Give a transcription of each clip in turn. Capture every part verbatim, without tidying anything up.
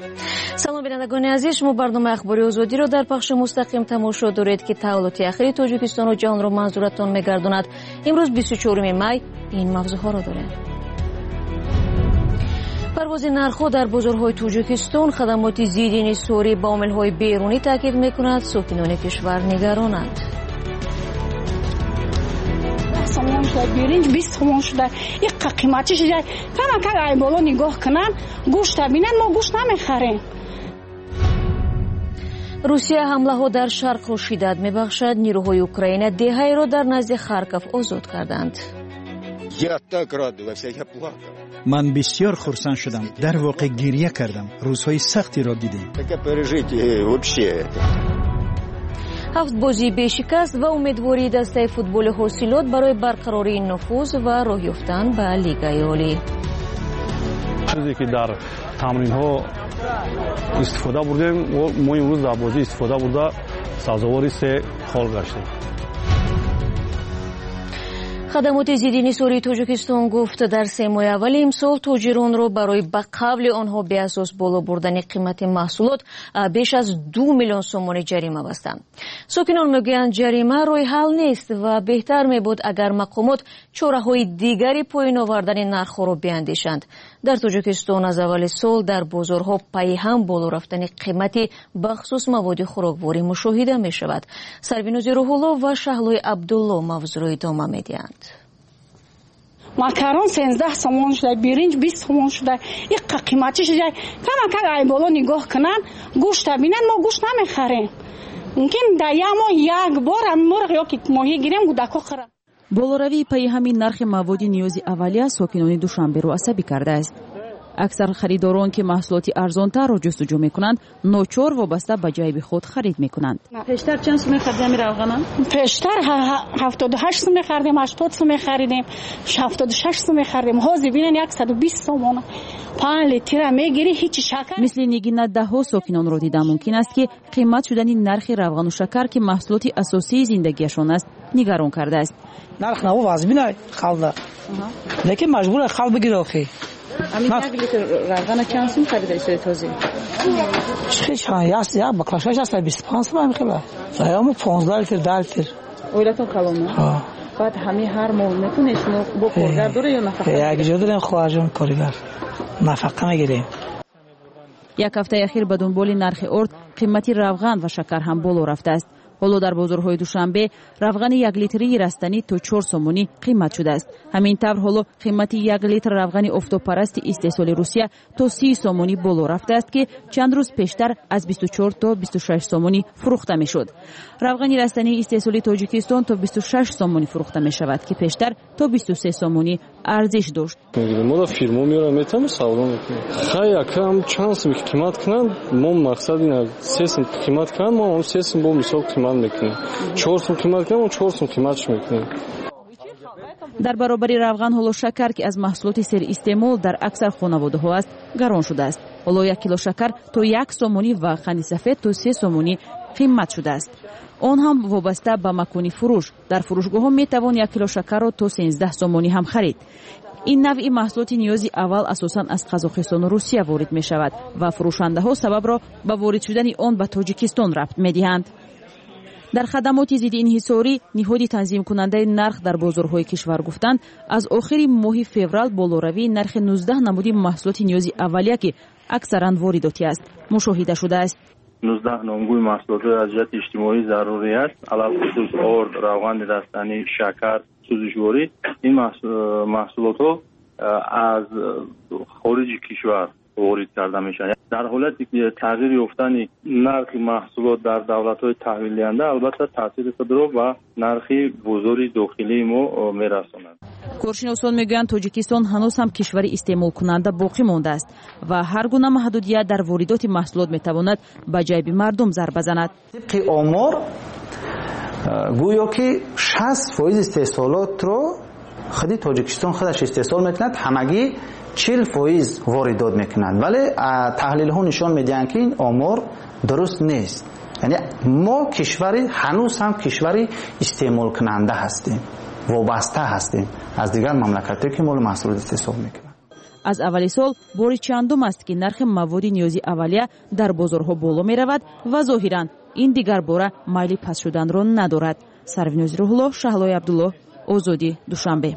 салом бинандагони азиз, шумо барномаи ахбори озодиро дар пахши мустақим тамошо доред ки таваллути ахири Тоҷикистону ҷаҳонро манзуратон мегардонад. имрӯз бисту чорум май ин мавзӯъҳоро дорем. парвози нархҳо дар бозорҳои Тоҷикистон, хадамоти зидди инҳисорӣ ба омилҳои берунӣ таъкид мекунад, сокинони кишвар нигаронанд. сомон шуда биринҷ бист сомон шуда иққа қимати шуда камакак ай боло нигоҳ кунанд гӯшта бинанд мо гӯшт намехарем. русия ҳамлаҳо дар шарқро шиддат мебахшад. нирӯҳои Украина деҳаеро дар назди Харков озод карданд. ман бисёр хурсанд шудам, дар воқеъ гирья кардам. рӯзҳои сахтиро дидем. ҳафт бозии бешикаст ва умедвории дастаи футболи ҳосилот барои барқарории нуфуз ва роҳ ёфтан ба лигаи олӣ. чизе ки дар тамринҳо истифода бурдем, мо имрӯз дар бозӣ истифода бурда сазовори се хол гаштем. хадамоти зидди инҳисории Тоҷикистон гуфт, дар се моҳи аввали имсол тоҷиронро барои ба қавли онҳо беасос боло бурдани қимати маҳсулот беш аз ду миллион сомонӣ ҷарима бастанд. сокинон мегӯянд ҷарима роҳи ҳал нест ва беҳтар мебуд агар мақомот чораҳои дигари поин овардани нархҳоро биандешанд. дар Тоҷикистон аз аввали сол дар бозорҳо пайҳам боло рафтани қимати бахусус маводи хӯрокворӣ мушоҳида мешавад. Сарвинузи Рӯҳулло ва Шаҳлои Абдулло мавзӯъро идома медиҳанд. макарон сенздаҳ сомон шуда биринҷ бист сомон шуда иққа қимати шуда камакак ай боло нигоҳ кунанд гӯшта бинанд мо гӯшт намехарем. мумкин дар як моҳ як бор мурғ ёки моҳӣ гирем гудако хӯрам. болоравии пайҳами нархи маводи ниёзи аввалия сокинони Душанберо асабӣ кардааст. аксар харидорон ки маҳсулоти арзонтарро ҷустуҷӯ мекунанд, ночор вобаста ба ҷайби худ харид мекунанд. пештар чанд сум мехаридем равғана? пештар ҳафтоду ҳашт сум мехаридем, ҳаштод сум мехаридем, ҳафтоду шаш сум мехаридем. ҳозир бинен яксаду бист сомон панҷ литра мегири ҳичи шакар. мисли нигина даҳҳо сокинонро дида мумкин аст ки қимат шудани нархи равғану шакар ки маҳсулоти асосии зиндагиашон аст нигарон кардааст. нарх наво вазбинай халда лекин маҷбура хал бигир охи. Амин як литр равғана чанд сум харида истоди този? Чӣ чанд яс я баклашаш аст бисту панҷ сум мехела. Заёмо понздаҳ литр даҳ литр. Оилатон калома? Ҳа. Баъд ҳамин ҳар моҳ мекунед шумо бо коргар дора ё нафақа? Як ҷо дорем хоҳарҷон коригар. Нафақа мегирем. як ҳафтаи ахир ба дунболи нархи орд қимати равған ва шакар ҳам боло рафтааст. ҳоло дар бозорҳои Душанбе равғани як литрии растанӣ то чор сомонӣ қимат шудааст. ҳамин тавр ҳоло қимати як литр равғани офтобпарасти истеҳсоли Русия то си сомонӣ боло рафтааст ки чанд рӯз пештар аз бисту чор то бисту шаш сомонӣ фурӯхта мешуд. равғани растании истеҳсоли Тоҷикистон то бисту шаш сомонӣ фурӯхта мешавад ки пештар то бисту се сомонӣ арзиш дошт. мо фирмо меорам метам савдо мекунем. хай акам чанд сум қимат кунанд, мо мақсад ин се сум қимат кунанд, мо он се сум бо мисол қимат мекунем. чор сум қимат кунем, чор сум қиматш мекунем. дар баробари равған ҳоло шакар ки аз маҳсулоти серистеъмол дар аксар хонаводаҳо аст гарон шудааст. ҳоло як кило шакар то як сомонӣ ва қанди сафед то се сомонӣ қимат шудааст. он ҳам вобаста ба макони фурӯш. дар фурӯшгоҳҳо метавон як кило шакарро то сенздаҳ сомонӣ ҳам харид. ин навъи маҳсулоти ниёзи аввал асосан аз Қазоқистону Русия ворид мешавад ва фурӯшандаҳо сабабро ба ворид шудани он ба Тоҷикистон рабт медиҳанд. дар хадамоти зидди инҳисорӣ ниҳоди танзимкунандаи нарх дар бозорҳои кишвар гуфтанд, аз охири моҳи феврал болоравии нархи нуздаҳ намуди маҳсулоти ниёзи аввалия ки аксаран воридотӣ аст мушоҳида шудааст. нуздаҳ номгӯи маҳсулотҳои аз ҷиҳати иҷтимоӣ зарури аст, алалхусус орд, равғани растанӣ, шакар, сӯзишворӣ. ин маҳсулотҳо аз хориҷи кишвар ворид карда мешавад. дар ҳолати ки тағйир ёфтани нархи маҳсулот дар давлатҳои таҳвилдиҳанда албатта таъсири худро ба нархи бозори дохилии мо мерасонад. коршиносон мегӯянд Тоҷикистон ҳанӯз ҳам кишвари истеъмолкунанда боқӣ мондааст ва ҳар гуна маҳдудият дар воридоти маҳсулот метавонад ба ҷайби мардум зарба занад. тибқи омор гӯё ки шаст фоиз истеҳсолотро худи Тоҷикистон худаш истеҳсол мекунад, ҳамагӣ чил фоиз воридот мекунанд. вале таҳлилҳо нишон медиҳанд ки ин омор дуруст нест. яъне мо кишвари ҳанӯз ҳам кишвари истеъмолкунанда ҳастем, вобаста ҳастем аз дигар мамлакатҳое ки моли маҳсулот истеҳсол мекунанд. аз аввали сол бори чандум аст ки нархи маводи ниёзи аввалия дар бозорҳо боло меравад ва зоҳиран ин дигар бора майли паст шуданро надорад. Сарвинози Рӯҳулло, Шаҳлои Абдулло, Озодӣ, Душанбе.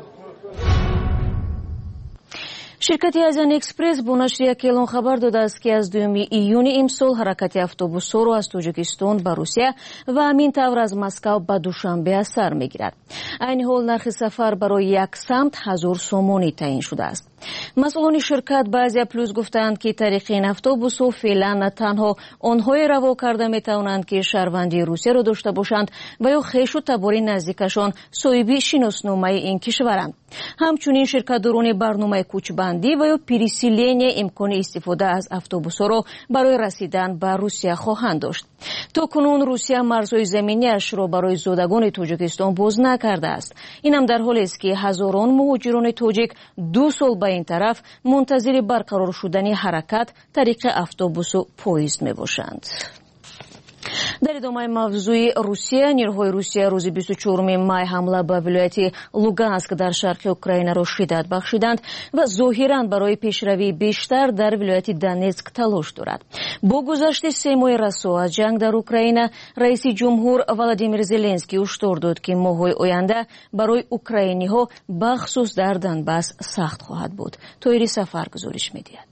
ширкати Азиян Экспресс бо нашри як эълон хабар додааст ки аз дуюми июни имсол ҳаракати автобусҳоро аз Тоҷикистон ба Русия ва ҳамин тавр аз Москав ба Душанбе аз сар мегирад. айни ҳол нархи сафар барои як самт ҳазор сомонӣ таъин шудааст. масъулони ширкат ба Азия Плюс гуфтанд ки тариқи ин автобусҳо феълан танҳо онҳое раво карда метавонанд ки шаҳрвандии Русияро дошта бошанд ва ё хешу табори наздикашон соҳиби шиносномаи ин кишваранд. ҳамчунин ширкатдорони барномаи кӯчбандӣ ва ё переселение имкони истифода аз автобусҳоро барои расидан ба Русия хоҳанд дошт. то кунун Русия марзҳои заминиашро барои зодагони Тоҷикистон боз накардааст. инам дар ҳолест ки ҳазорон муҳоҷирони тоҷик ду сол ба ин тараф мунтазири барқарор шудани ҳаракат тариқи автобусу поезд мебошанд. дар идомаи мавзӯи Русия, нирӯҳои Русия рӯзи бисту чорум май ҳамла ба вилояти Луганск дар шарқи Украинаро шиддат бахшиданд ва зоҳиран барои пешравии бештар дар вилояти Донецк талош дорад. бо гузашти се моҳи расо аз ҷанг дар Украина, раиси ҷумҳур Владимир Зеленский ҳуштор дод ки моҳҳои оянда барои украиниҳо бахусус дар Донбасс сахт хоҳад буд. Тоири Сафар гузориш медиҳад.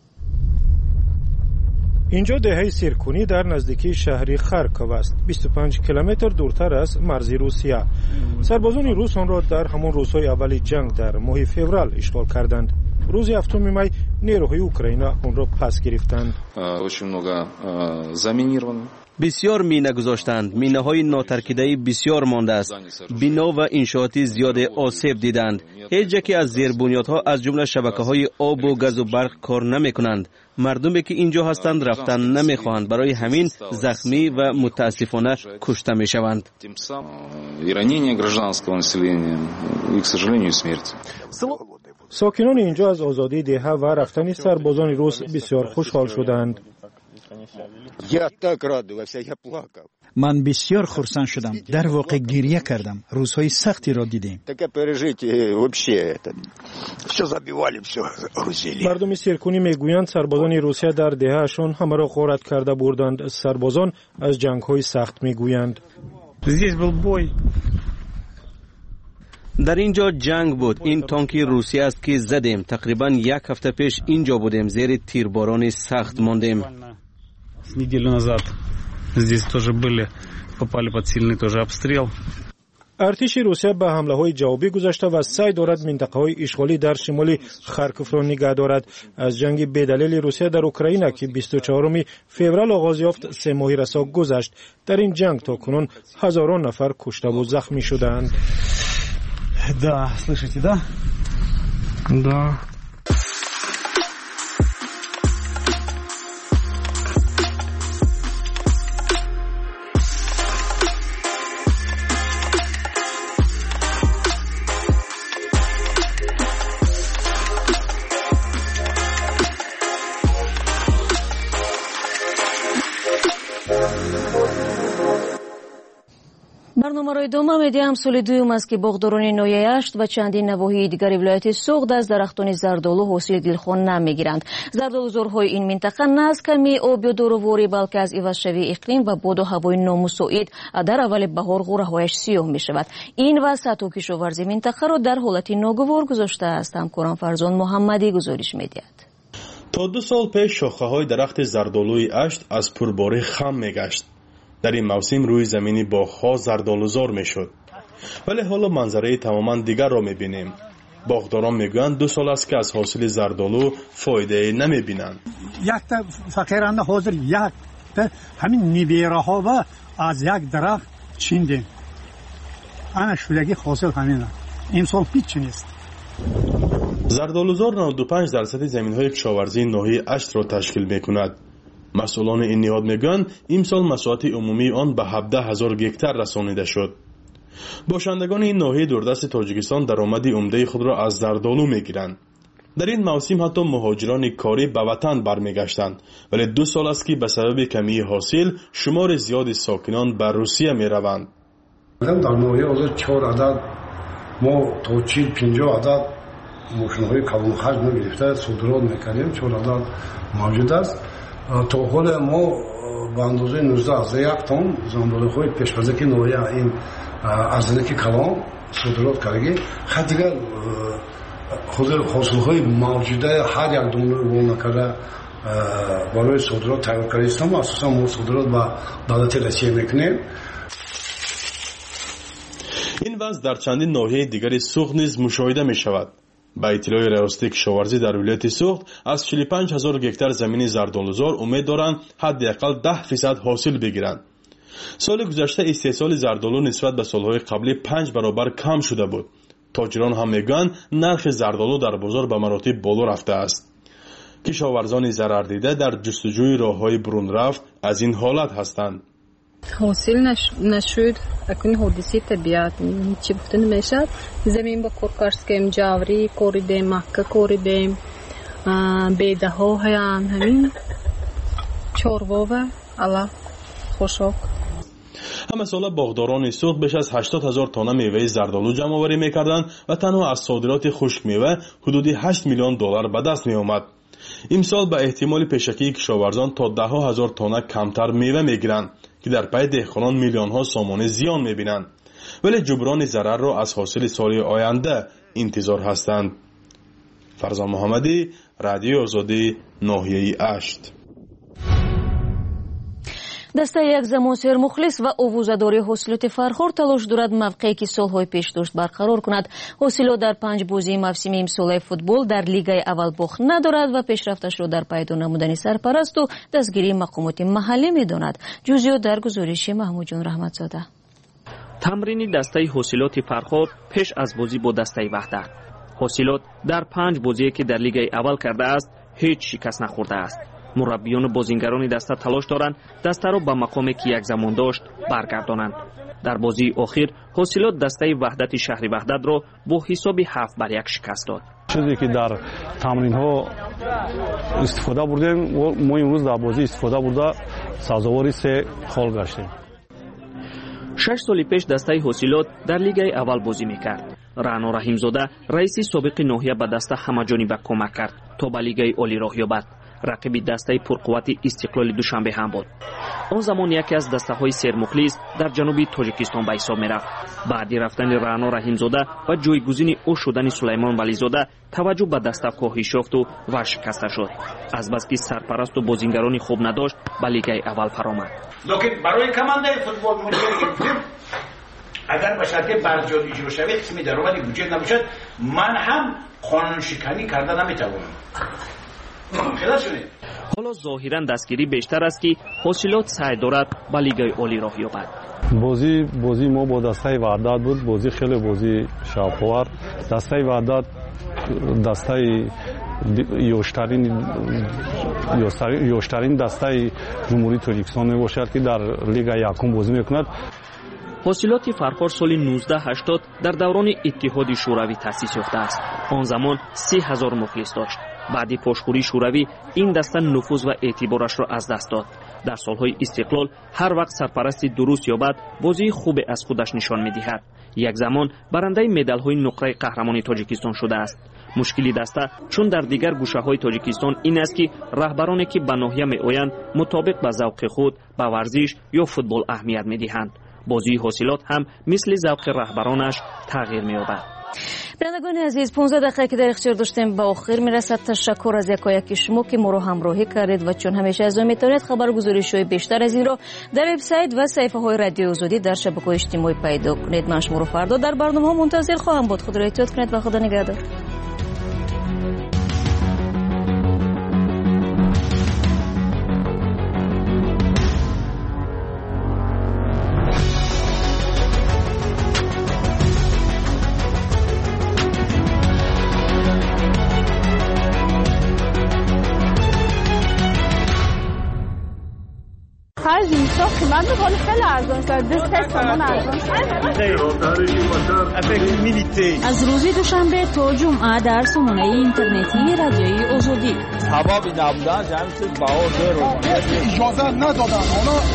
اینجا دهه سیرکونی در نزدیکی شهر خارکوف است. بیست و پنج کیلومتر دورتر از مرزی روسیه. سربازان روس آن را در همان روزهای اول جنگ در ماه فوریه اشغال کردند. روز هفتم می نیروهای اوکراین آن را پس گرفتند. очень много заминировано. بسیار مینه گذاشتند. مینه های ناترکیده بسیار مانده است. بنا و انشاءاتی زیاد آسیب دیدند. هیچ جایی از زیر بنیادها از جمله شبکه های آب و گاز و برق کار نمی کنند. مردمی که اینجا هستند رفتن نمی خواهند. برای همین زخمی و متاسفانه کشته می شوند. ساکنان اینجا از آزادی دهه و رفتن سربازان روس بسیار خوشحال شدند. من بسیار خرسند شدم. در واقع گریه کردم. روزهای سختی را دیدیم. مردم سیرکونی میگویند سربازان روسیه در دههشان همه را غارت کرده بردند. سربازان از جنگ‌های سخت میگویند. در اینجا جنگ بود. این تانکی روسیه است که زدیم. تقریبا یک هفته پیش اینجا بودیم. زیر تیرباران سخت ماندیم. неделю назад здесь тоже были, попали под сильный тоже обстрел. ارتش روسیه به حمله‌های جوابی گذاشته و سعی دارد منطقه‌های اشغالی در شمال خارکوف را نگه دارد. از جنگ بدلیل روسیه در اوکراین که بیست و چهارم فوریه آغاز یافت سه ماه رسا گذشت. در این جنگ تا کنون هزاران نفر کشته و زخمی شدند. Да, слышите, да? Да. барномаро идома медиҳам. соли дуюм аст ки боғдорони ноҳияи Ашт ва чандин навоҳии дигари вилояти Суғд аз дарахтони зардолу ҳосили дилхон намегиранд. зардолузорҳои ин минтақа на аз ками об ё дороворӣ, балки аз ивазшавии иқлим ва боду ҳавои номусоид дар аввали баҳор ғӯраҳояш сиёҳ мешавад. ин ва сатҳу кишоварзи минтақаро дар ҳолати ногувор гузоштааст. ҳамкорам Фарзон Муҳаммадӣ гузориш медиҳад. то ду сол пеш шохаҳои дарахти зардолуи Ашт аз пурборӣ хам мегашт. در این موسم روی زمینی باغ‌ها زردآلوزار میشد. ولی حالا منظره تماما دیگر را میبینیم. باغداران میگویند دو سال است که از حاصل زردآلو فایده نمیبینند. یک تا فقیرانه حاضر یک تا همین نبیره ها و از یک درخت چیندیم. انا شدگی حاصل همینه. امسال هیچ نیست. زردآلوزار نود و پنج درصد زمین‌های کشاورزی ناحیه اشت را تشکیل میکند. مسئولان این نهاد میگویند امسال مساحت عمومی آن به هفده هزار گکتار رسانیده شد. باشندگان این ناحیه دوردست تاجیکستان درآمد عمده خود را از زردآلو میگیرند. در این موسم حتی مهاجران کاری به وطن برمیگشتند، ولی دو سال است که به سبب کمی حاصل شمار زیاد ساکنان به روسیه میروند. در ناحیه حاضر چهار عدد ما تا چهل پنجاه عدد ماشین‌های کلان حجم گرفته صادرات میکنیم چون الان موجود است. تا حال ما به اندازه نوزده از یک تن زنباله‌های پیش‌پزکی نوعی این ارزنک کلان صادرات کردیم. خب دیگر حاصل‌های موجوده هر یک دونه کرده برای صادرات تیار کرده استم. اساسا ما صادرات به دولت روسیه میکنیم. این وضع در چندین ناحیه دیگر سوخت نیز مشاهده می شود. با اطلاع ریاست کشاورزی در ولایت سوخت از چهل و پنج هزار گکتار زمین زردآلوزار امید دارند حداقل ده فیصد حاصل بگیرند. سال گذشته استحصال زردآلو نسبت به سالهای قبلی پنج برابر کم شده بود. تاجران هم میگن نرخ زردآلو در بازار به مراتب بالا رفته است. کشاورزان ضرر دیده در جستجوی راههای برون رفت از این حالت هستند. حاصل نشد اکنون حادثه طبیعت چی گفته نمیشد. زمین با کار کردیم، جوری کوریدیم، مکه کوریدیم، بیده ها هم همین چاروا و الله خوشحال. همه ساله باغداران سوخت بیش از هشتاد هزار تانه میوه زردآلو جمع آوری میکردند و تنها از صادرات خشک میوه حدود هشت میلیون دلار به دست می آمد. امسال به احتمال پیشکی کشاورزان تا ده هزار تانه کمتر میوه میگیرند که در پی دهقانان میلیون ها سامانه زیان میبینند، ولی جبران ضرر را از حاصل سال آینده انتظار هستند. فرزان محمدی، رادیو آزادی، ناحیه اشت. дастаи як замон сермухлис ва овузадори ҳосилоти фархор талош дорад мавқее ки солҳои пеш дошт барқарор кунад. ҳосилот дар панҷ бозии мавсими имсолаи футбол дар лигаи аввал бохт надорад ва пешрафташро дар пайдо намудани сарпарасту дастгирии мақомоти маҳаллӣ медонад. ҷузъиёт дар гузориши маҳмудҷон раҳматзода. тамрини дастаи ҳосилоти фархор пеш аз бозӣ бо дастаи ваҳдат. ҳосилот дар панҷ бозие ки дар лигаи аввал кардааст ҳеҷ шикаст нахӯрдааст. мураббиёну бозингарони даста талош доранд дастаро ба мақоме ки як замон дошт баргардонанд. дар бозии охир ҳосилот дастаи ваҳдати шаҳри ваҳдатро бо ҳисоби ҳафт бар як шикаст дод. чизе ки дар тамринҳо истифода бурдем мо имрӯз дар бозӣ истифода бурда сазовори се хол гаштем. шаш соли пеш дастаи ҳосилот дар лигаи аввал бозӣ мекард. раъно раҳимзода раиси собиқи ноҳия ба даста ҳамаҷониба кӯмак кард то ба лигаи олӣ роҳ ёбад. рақиби дастаи пурқуввати истиқлоли душанбе ҳам буд. он замон яке аз дастаҳои сермухлис дар ҷануби тоҷикистон ба ҳисоб мерафт. баъди рафтани раъно раҳимзода ва ҷойгузини ӯ шудани сулаймон вализода таваҷҷӯҳ ба даста коҳиш ёфту ва шикаста шуд. азбаски сарпарасту бозингарони хуб надошт ба лигаи аввал фаромад. локин барои командаи футбол агар ба шарти барҷои иҷро шавад қисми даромади бюҷет набошад ман ҳам қонуншиканӣ карда наметавонам. ҳоло зоҳиран дастгирӣ бештар аст ки ҳосилот саъй дорад ба лигаи олӣ роҳ ёбад. бозӣ бозӣ мо бо дастаи ваҳдат буд. бозӣ хеле бозӣ шавқовар. дастаи ваҳдат дастаи ёштарин ёштарин дастаи ҷумҳурии тоҷикистон мебошад ки дар лигаи якум бозӣ мекунад. ҳосилоти фархор соли нуздаҳ ҳаштод дар даврони иттиҳоди шӯравӣ таъсис ёфтааст. он замон си ҳазор мухлис дошт. баъди пошхӯрии шӯравӣ ин даста нуфуз ва эътиборашро аз даст дод. дар солҳои истиқлол ҳар вақт сарпарасти дуруст ёбад бозии хубе аз худаш нишон медиҳад. як замон барандаи медалҳои нуқраи қаҳрамони тоҷикистон шудааст. мушкили даста чун дар дигар гӯшаҳои тоҷикистон ин аст ки раҳбароне ки ба ноҳия меоянд мутобиқ ба завқи худ ба варзиш ё футбол аҳамият медиҳанд. бозии ҳосилот ҳам мисли завқи раҳбаронаш тағйир меёбад. бинандагони азиз, понздаҳ дақиқа ки дар ихтиёр доштем ба охир мерасад. ташаккур аз якояки шумо ки моро ҳамроҳӣ кардед ва чун ҳамеша аз он метавонед хабаргузоришҳои бештар аз инро дар вебсайт ва саҳифаҳои радиои озодӣ дар шабакаҳои иҷтимоӣ пайдо кунед. ман шуморо фардо дар барномаҳо мунтазир хоҳам буд. худро эҳтиёт кунед ва худо нигаҳдор. قیمت می‌کنه خیلی ارزان شد. دو سه تومن ارزان شد. از روز دوشنبه تا جمعه در سامانه اینترنتی رادیوی آزادی. سبب نبودن جمعیت بهار رو اجازه ندادن. اونا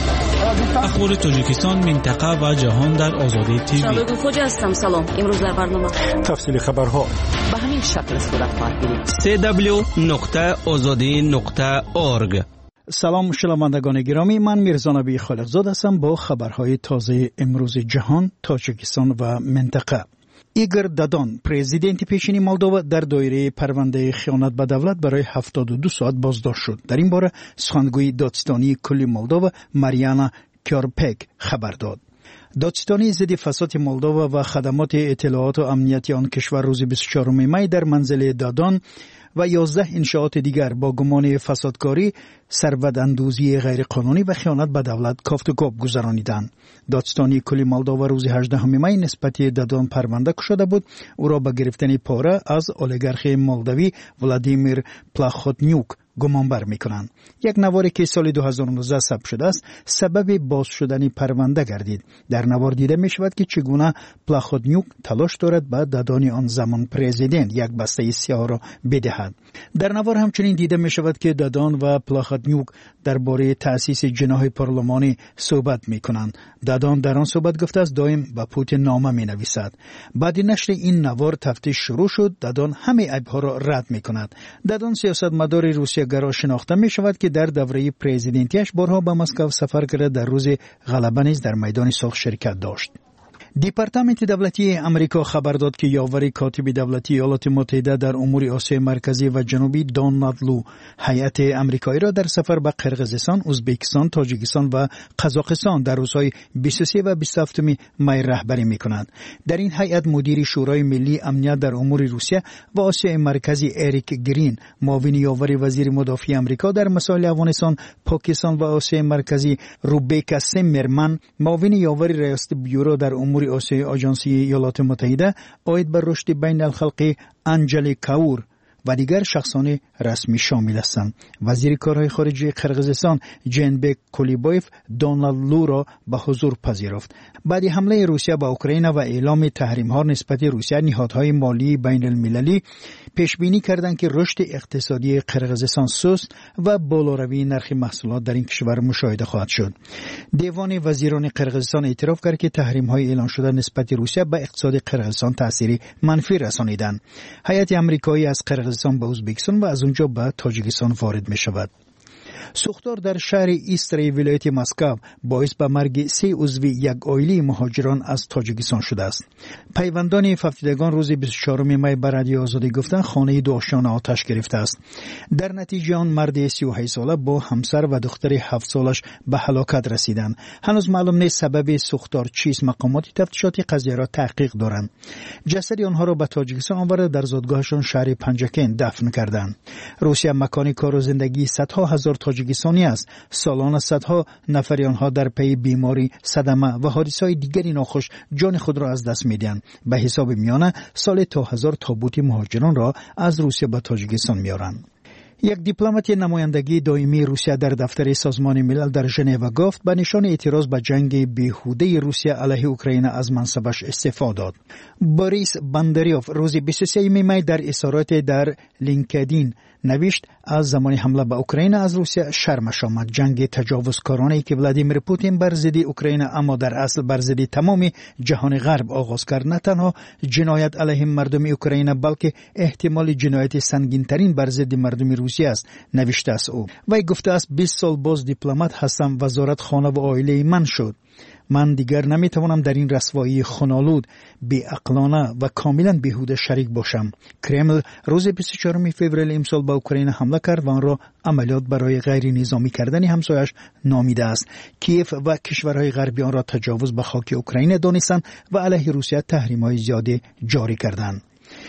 اخبار تاجیکستان، منطقه و جهان در آزادی تیوی. شادو خوجا هستم. سلام. امروز در برنامه تفصیل خبرها به همین شکل صورت خواهد گرفت. سی دبلیو نقطه آزادی نقطه اورگ. سلام شنوندگان گرامی، من میرزا نبی خالقزاد هستم با خبرهای تازه امروز جهان، تاجیکستان و منطقه. ایگور دادان، پرزیدنت پیشین مولدووا، در دایره پرونده خیانت به دولت برای هفتاد و دو ساعت بازداشت شد. در این باره سخنگوی دادستانی کلی مولدووا ماریانا کیارپک خبر داد. دادستانی ضد فساد مولدووا و خدمات اطلاعات و امنیتی آن کشور روز بیست و چهارم می در منزل دادان و یازده انشاءات دیگر با گمان فسادکاری، ثروت‌اندوزی غیرقانونی و خیانت به دولت کافت و کاف گذرانیدند. دادستانی کلی مولدووا روز هجدهم می نسبت دادان پرونده کشیده بود. او را به گرفتن پاره از اولیگارخ مولدوی ولادیمیر پلاخوتنیوک گمانبر میکنند. یک نواری که سال دو هزار و نوزده ثبت شده است سبب باز شدن پرونده گردید. در نوار دیده می شود که چگونه پلاخوتنیوک تلاش دارد به دادان آن زمان پرزیدنت یک بسته سیاه را بدهد. در نوار همچنین دیده می شود که دادان و پلاخوتنیوک درباره تأسیس جناح پارلمانی صحبت می کنند. دادان در آن صحبت گفته است دائم به پوتین نامه می نویسد. بعد نشر این نوار تفتیش شروع شد. دادان همه عیبها را رد می کند. دادان سیاستمدار روسیه گرا شناخته می شود که در دوره پرزیدنتیش بارها به مسکو سفر کرده، در روز غلبه نیز در میدان صلح شرکت داشت. دیپارتمنت دولتی امریکا خبر داد که یاور کاتب دولتی ایالات متحده در امور آسیای مرکزی و جنوبی دونالد لو هیئت امریکایی را در سفر به قرقیزستان، ازبکستان، تاجیکستان و قزاقستان در روزهای بیست و سه و بیست و هفت می رهبری می‌کنند. در این هیئت مدیر شورای ملی امنیت در امور روسیه و آسیای مرکزی اریک گرین، معاون یاور وزیر مدافع امریکا در مسائل افغانستان، پاکستان و آسیای مرکزی روبیکا سیمرمن، معاون یاور ریاست بیورو در امور آسیای آژانسی ایالات متحده عاید بر رشد بین الخلقی انجلی کاور و دیگر شخصان رسمی شامل هستند. وزیر کارهای خارجه قرقیزستان جنبک کولیبایف دونالد لو را به حضور پذیرفت. بعد حمله روسیه به اوکراین و اعلام تحریم‌ها نسبت روسیه، نهادهای مالی بین المللی پیش بینی کردند که رشد اقتصادی قرقیزستان سست و بالاروی نرخ محصولات در این کشور مشاهده خواهد شد. دیوان وزیران قرقیزستان اعتراف کرد که تحریم‌های اعلام شده نسبت روسیه به اقتصاد قرقیزستان تأثیری منفی رسانیدند. هیئت آمریکایی از قرقیزستان به ازبکستان و از اونجا به تاجیکستان وارد می شود. سوختار در شهر ایستری ولایت مسکو باعث به مرگ سه عضو یک عائله مهاجران از تاجیکستان شده است. پیوندان فوتیدگان روز بیست و چهارم می بر رادیو آزادی گفتند خانه دو آشنایان آتش گرفته است. در نتیجه آن مرد سی و هشت ساله با همسر و دختر هفت سالش به هلاکت رسیدند. هنوز معلوم نیست سبب سوختار چیست. مقامات تفتیشاتی قضیه را تحقیق دارند. جسد آنها را به تاجیکستان آورده در زادگاهشان شهر پنجکن دفن کردند. روسیه مکان کار و زندگی صدها هزار تاجیکستانی است. سالانه صدها نفر آنها در پی بیماری، صدمه و حادثه‌های دیگری ناخوش جان خود را از دست می‌دهند. به حساب میانه سال تا هزار تابوت مهاجران را از روسیه به تاجیکستان می‌آورند. یک دیپلمات نمایندگی دائمی روسیه در دفتر سازمان ملل در ژنو گفت به نشان اعتراض به جنگ بیهوده روسیه علیه اوکراین از منصبش استعفا داد. بوریس باندریوف روز بیست و سه می در اظهارات در لینکدین نوشت از زمان حمله به اوکراین از روسیه شرمش آمد. جنگ تجاوزکارانه‌ای که ولادیمیر پوتین بر ضد اوکراین اما در اصل بر ضد تمام جهان غرب آغاز کرد نه تنها جنایت علیه مردم اوکراین بلکه احتمال جنایت سنگین‌ترین بر ضد مردم روسیه است، نوشته است او. وی گفته است بیست سال باز دیپلمات هستم، وزارت خانه و عائله من شد. من دیگر نمیتوانم در این رسوایی خونالود، بی‌عقلانه و کاملا بیهوده شریک باشم. کرمل روز بیست و چهارم فوریه امسال به اوکراین حمله کرد و آن را عملیات برای غیر نظامی کردن همسایش نامیده است. کیف و کشورهای غربی آن را تجاوز به خاک اوکراین دانستند و علیه روسیه تحریم‌های زیاده جاری کردند.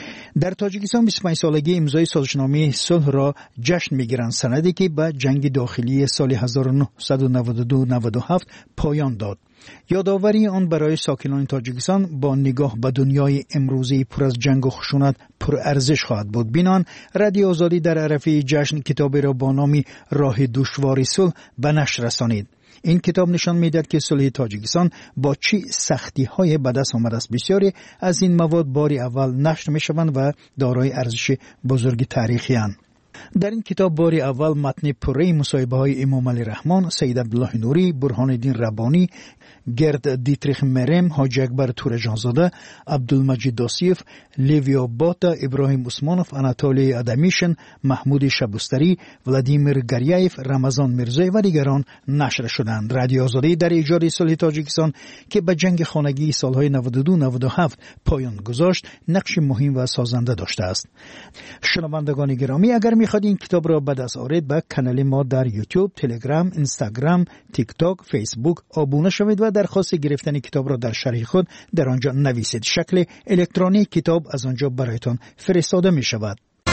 در تاجیکستان بیست و پنج سالگی امضای سازشنامه صلح را جشن می‌گیرند، سندی که به جنگ داخلی سال هزار و نهصد و نود و دو نود و هفت پایان داد. یادآوری آن برای ساکنان تاجیکستان با نگاه به دنیای امروزی پر از جنگ و خشونت پر ارزش خواهد بود. بینان رادیو آزادی در عرفه جشن کتابی را با نام راه دشوار صلح به نشر رسانید. این کتاب نشان می‌دهد که صلح تاجیکستان با چه سختی‌های به دست آمده است. بسیاری از این مواد بار اول نشر می‌شوند و دارای ارزش بزرگ تاریخی اند. در این کتاب بار اول متن پره مصاحبه های امام علی رحمان، سید عبدالله نوری، برهان الدین ربانی، گرد دیتریخ مرم، حاجی اکبر تورجانزاده، عبدالمجید داسیف، لیویا باتا، ابراهیم عثمانوف، اناتولی ادمیشن، محمود شبستری، ولادیمیر گریایف، رمضان میرزایی و دیگران نشر شدند. رادیو آزادی در ایجاد اصلاح تاجیکستان که به جنگ خانگی سالهای نود و دو نود و هفت پایان گذاشت نقش مهم و سازنده داشته است. شنوندگان گرامی، اگر میخواهید این کتاب را به دست آورید به کانال ما در یوتیوب، تلگرام، اینستاگرام، تیک تاک، فیسبوک آبونه شوید و درخواست گرفتن کتاب را در شرح خود در آنجا نویسید. شکل الکترونیک کتاب از آنجا برایتان فرستاده می شود.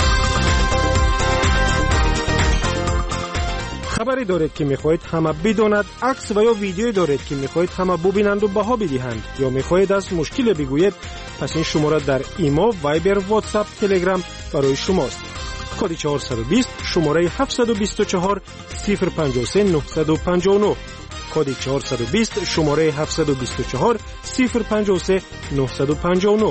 خبری دارید که میخواهید همه بداند، عکس و یا ویدیویی دارید که میخواهید همه ببینند و بها بدهند، یا میخواهید از مشکل بگویید، پس این شماره در ایما، وایبر، واتساپ، تلگرام برای شماست. کد چهارصد و بیست شماره هفتصد و بیست و چهار صفر پنجاه و سه نهصد و پنجاه و نه، کد چهارصد و بیست شماره هفتصد و بیست و چهار صفر پنجاه و سه نهصد و پنجاه و نه.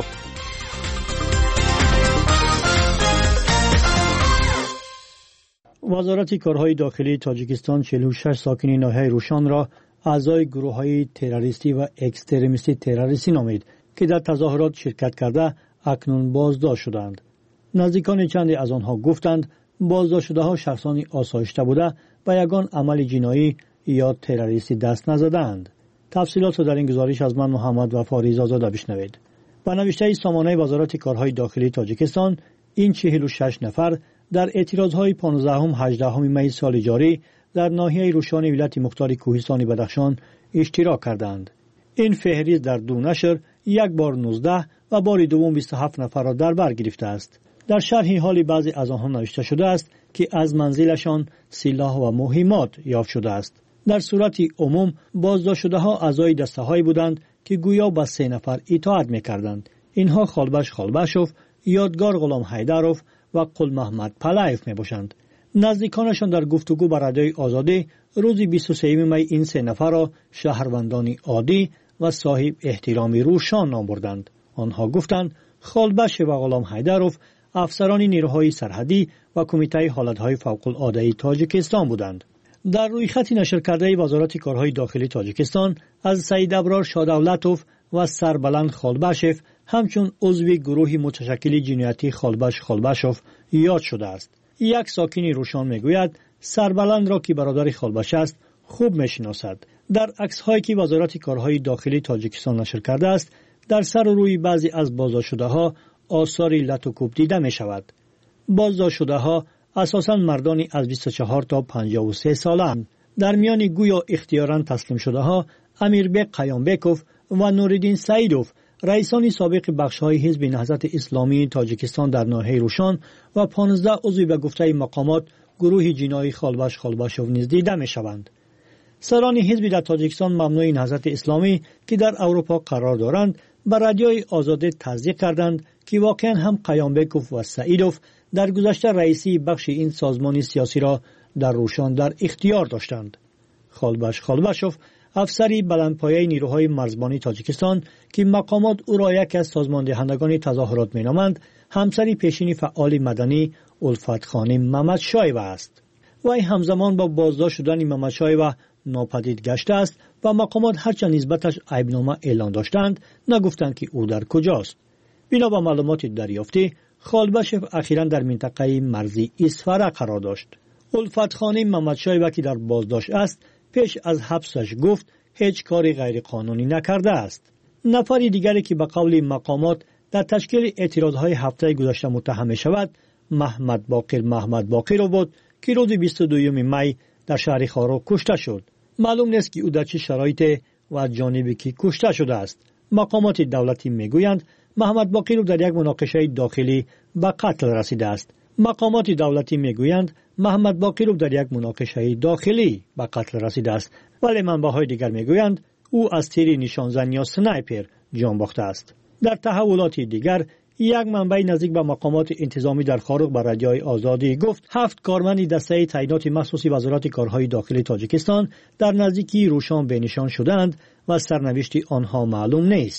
وزارت کارهای داخلی تاجیکستان چهل و شش ساکن ناحیه روشان را اعضای گروه‌های تروریستی و اکستریمیستی تروریستی نامید که در تظاهرات شرکت کرده اکنون بازداشت شدند. نزدیکان چندی از آنها گفتند بازداشت شده‌ها شخصانی آسایشته بوده و یگان عمل جنایی یا تروریستی دست نزدند. تفصیلات را در این گزارش از من محمد وفا رضازاده بشنوید. با نوشته سامانه وزارت کارهای داخلی تاجیکستان، این چهل و شش نفر در اعتراضهای پانزدهم هجدهم می سال جاری در ناحیه روشان ولایت مختار کوهستان بدخشان اشتراک کردند. این فهرست در دو نشر یک بار نوزده و بار دوم بیست و هفت نفر را در بر گرفته است. در شرح حال بعضی از آنها نوشته شده است که از منزلشان سلاح و مهمات یافت شده است. در صورت عموم بازداشت شده‌ها اعضای دسته‌هایی بودند که گویا به سه نفر اطاعت می‌کردند. اینها خالبش خالبشوف، یادگار غلام حیدروف و قل محمد پلایف میباشند. نزدیکانشان در گفتگو با رادیوی آزادی روز بیست و سوم می این سه نفر را شهروندانی عادی و صاحب احترامی روشان نام بردند. آنها گفتند خالبش و غلام حیدروف افسران نیروهای سرحدی و کمیته حالتهای فوق العاده تاجیکستان بودند. در روی خطی نشر کرده وزارت کارهای داخلی تاجیکستان از سید ابرار شادولتوف و سربلند خالبشف همچون عضو گروه متشکل جنایتی خالبش خالبشوف یاد شده است. یک ساکن روشان میگوید سربلند را که برادر خالبش است خوب میشناسد. در عکس‌هایی که وزارت کارهای داخلی تاجیکستان نشر کرده است، در سر و روی بعضی از بازداشت شده‌ها آثار لط و کوب دیده می شود. بازداشت شده‌ها اساساً مردانی از بیست و چهار تا پنجاه و سه ساله‌اند. در میان گویا اختیاراً تسلیم شده‌ها امیربک قیامبکوف و نوردین سعیدوف، رئیسان سابق بخش‌های حزب نهضت اسلامی تاجیکستان در ناحیه روشان و پانزده عضو به گفته مقامات گروه جنایی خالبش خالبشوف نیز دیده می‌شوند. سران حزب در تاجیکستان ممنوع نهضت اسلامی که در اروپا قرار دارند به رادیوی آزادی تصدیق کردند که واقعا هم قیامبکوف و سعیدوف در گذشته رئیسی بخش این سازمان سیاسی را در روشان در اختیار داشتند. خالبش خالبشوف افسری بلندپایه نیروهای مرزبانی تاجیکستان که مقامات او را یک از سازماندهندگان تظاهرات مینامند، همسری پیشین فعال مدنی الفت خانم محمد شایو است. وی همزمان با بازداشت شدن محمد شایو ناپدید گشته است و مقامات هرچند نسبتش عیبنامه اعلان داشتند نگفتند که او در کجاست. بنا به معلومات دریافتی، خالبشف اخیراً در منطقه مرزی اسفره قرار داشت. الفت خانم محمد شایو که در بازداشت است، پیش از حبسش گفت هیچ کاری غیر قانونی نکرده است. نفر دیگری که به قول مقامات در تشکیل اعتراضهای هفته گذشته متهم شود، محمد باقر محمد باقر بود که روز بیست و دوم می در شهر خارو کشته شد. معلوم نیست که او در چه شرایط و جانبی که کشته شده است. مقامات دولتی میگویند محمد باقر در یک مناقشه داخلی به قتل رسیده است. مقامات دولتی میگویند محمد باقر در یک مناقشه داخلی به قتل رسیده است، ولی منبع‌های دیگر میگویند او از تیر نشانزن یا سنایپر جان باخته است. در تحولات دیگر، یک منبع نزدیک به مقامات انتظامی در خارق به رادیوی آزادی گفت هفت کارمند دسته تعیینات مخصوصی وزارت کارهای داخلی تاجیکستان در نزدیکی روشان بنشان شدند و سرنوشت آنها معلوم نیست.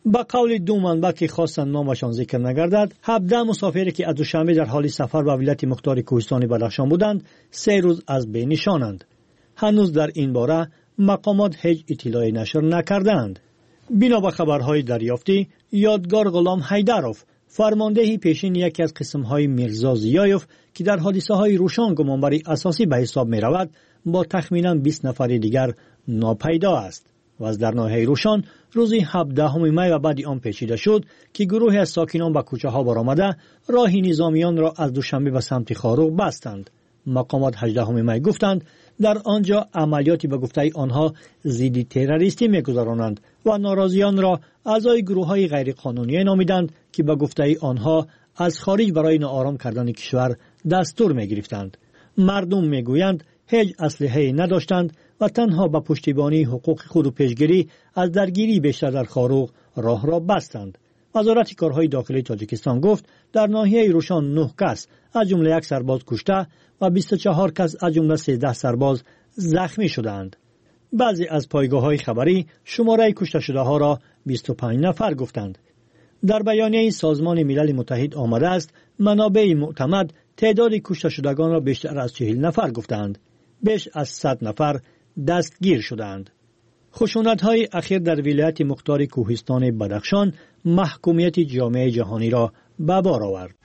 با قول دو منبع که خواستند نامشان ذکر نگردد، هفده مسافری که از دوشنبه در حال سفر به ولایت مختار کوهستان بدخشان بودند، سه روز از بین نشانند. هنوز در این باره مقامات هیچ اطلاعی نشر نکردند. بنا به خبرهای دریافتی، یادگار غلام حیدروف، فرمانده پیشین یکی از قسم‌های میرزا زیایوف که در حادثه‌های روشان گمانبری اساسی به حساب می‌رود، با تخمیناً بیست نفر دیگر ناپیدا است. و از در ناحیه روشان روز هفدهم می و بعد آن پیچیده شد که گروهی از ساکنان به کوچه‌ها برآمده راه نظامیان را از دوشنبه به سمت خاروق بستند. مقامات هجدهم می گفتند در آنجا عملیاتی به گفته آنها ضد تروریستی می‌گذرانند و ناراضیان را اعضای گروه‌های غیرقانونی نامیدند که به گفته آنها از خارج برای ناآرام کردن کشور دستور می‌گرفتند. مردم می‌گویند هیچ اسلحه‌ای نداشتند و تنها به پشتیبانی حقوق خود و پیشگیری از درگیری بیشتر در خاروق راه را بستند. وزارت کارهای داخلی تاجیکستان گفت در ناحیه روشان نه کس از جمله یک سرباز کشته و بیست و چهار کس از جمله سیزده سرباز زخمی شدند. بعضی از پایگاه‌های خبری شماره کشته شده ها را بیست و پنج نفر گفتند. در بیانیه سازمان ملل متحد آمده است منابع معتمد تعداد کشته شدگان را بیشتر از چهل نفر گفتند. بیش از صد نفر دستگیر شدند. خشونت‌های اخیر در ولایت مختار کوهستان بدخشان محکومیت جامعه جهانی را به بار آورد.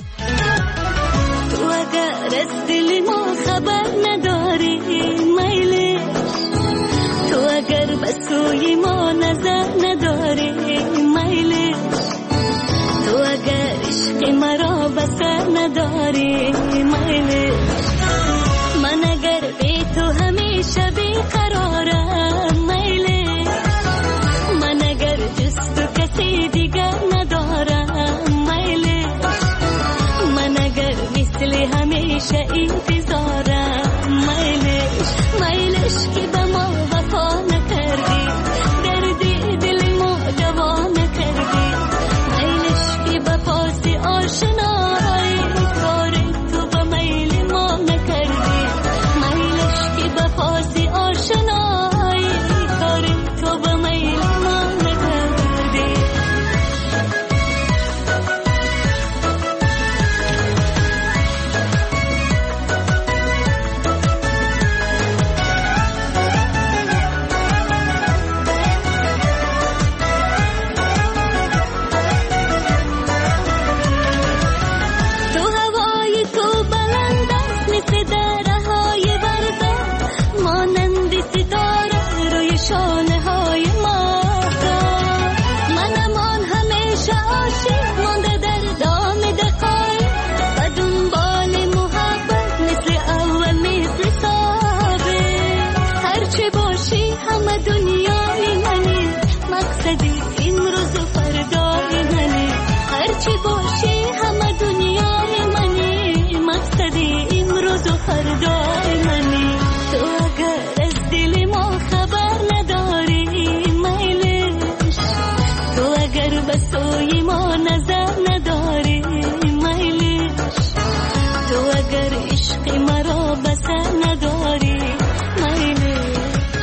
تو اگر از دل ما خبر نداری میلی، تو اگر به سوی ما نظر نداری میلی، تو اگر عشق مرا به سر نداری میلی، من اگر بی تو همیشه بیقرارم میلی، من اگر جز تو کسی دیگر ندارم میلی، من اگر مثل همیشه انتظارم میلیش میلیش که به ما وفا نکردی، دردی دل ما دوا نکردی، میلیش که به پاس آشنایی کار تو به میل ما نکردی، میلیش که به پاس آشنایی کار تو به میل ما نکردی. تو هوای تو بلند است مثل درهای برده، مانند ستاره روی شانه های ماهتاب، منم آن همیشه عاشق مانده در دام دقایق، و دنبال محبت مثل اول مثل سابق، هرچه باشی همه دنیای منی، مقصدی امروز و فردای منی، هرچه باشی همه دنیای منی، مقصدی امروز و فردای منی. تو اگر از دل ما خبر نداری میلیش، تو اگر به سوی ما نظر نداری میلیش، تو اگر عشق مرا به سر نداری میلیش.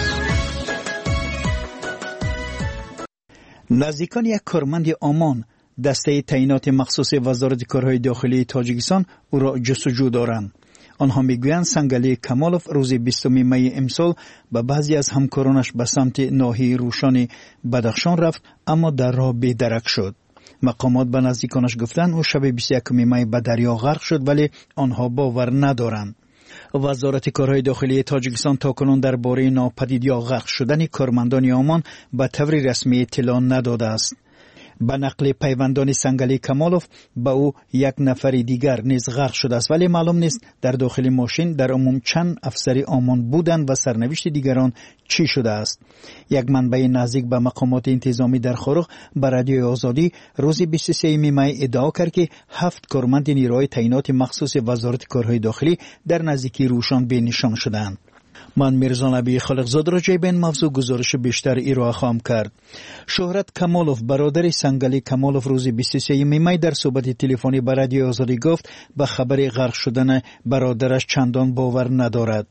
نزدیکان یک کارمند آمان دسته تعیینات مخصوص وزارت کارهای داخلی تاجیکستان او را جستجو دارند. آنها میگویند سنگلی کمالوف روز بیستم می امسال به بعضی از همکارانش به سمت ناحیه روشان بدخشان رفت، اما در راه بی‌درک شد. مقامات به نزدیکانش گفتند او شب بیست و یکم می به دریا غرق شد، ولی آنها باور ندارند. وزارت کارهای داخلی تاجیکستان تاکنون درباره ناپدید یا غرق شدن کارمندان آمان به طور رسمی اطلاع نداده است. به نقل پیوندان سنگلی کمالوف به او یک نفر دیگر نیز غرق شده است، ولی معلوم نیست در داخل ماشین در عموم چند افسر آمان بودند و سرنوشت دیگران چی شده است. یک منبع نزدیک به مقامات انتظامی در خاروق به رادیوی آزادی روز بیست و سوم می ادعا کرد که هفت کارمند نیروهای تعیینات مخصوص وزارت کارهای داخلی در نزدیکی روشان به نشان شدند. من میرزا نبی خالقزاد راجع به این موضوع گزارش بیشتر ارائه خواهم کرد. شهرت کمالوف برادر سنگلی کمالوف روز بیست و سوم می در صحبت تلفنی با رادیو آزادی گفت به خبر غرق شدن برادرش چندان باور ندارد.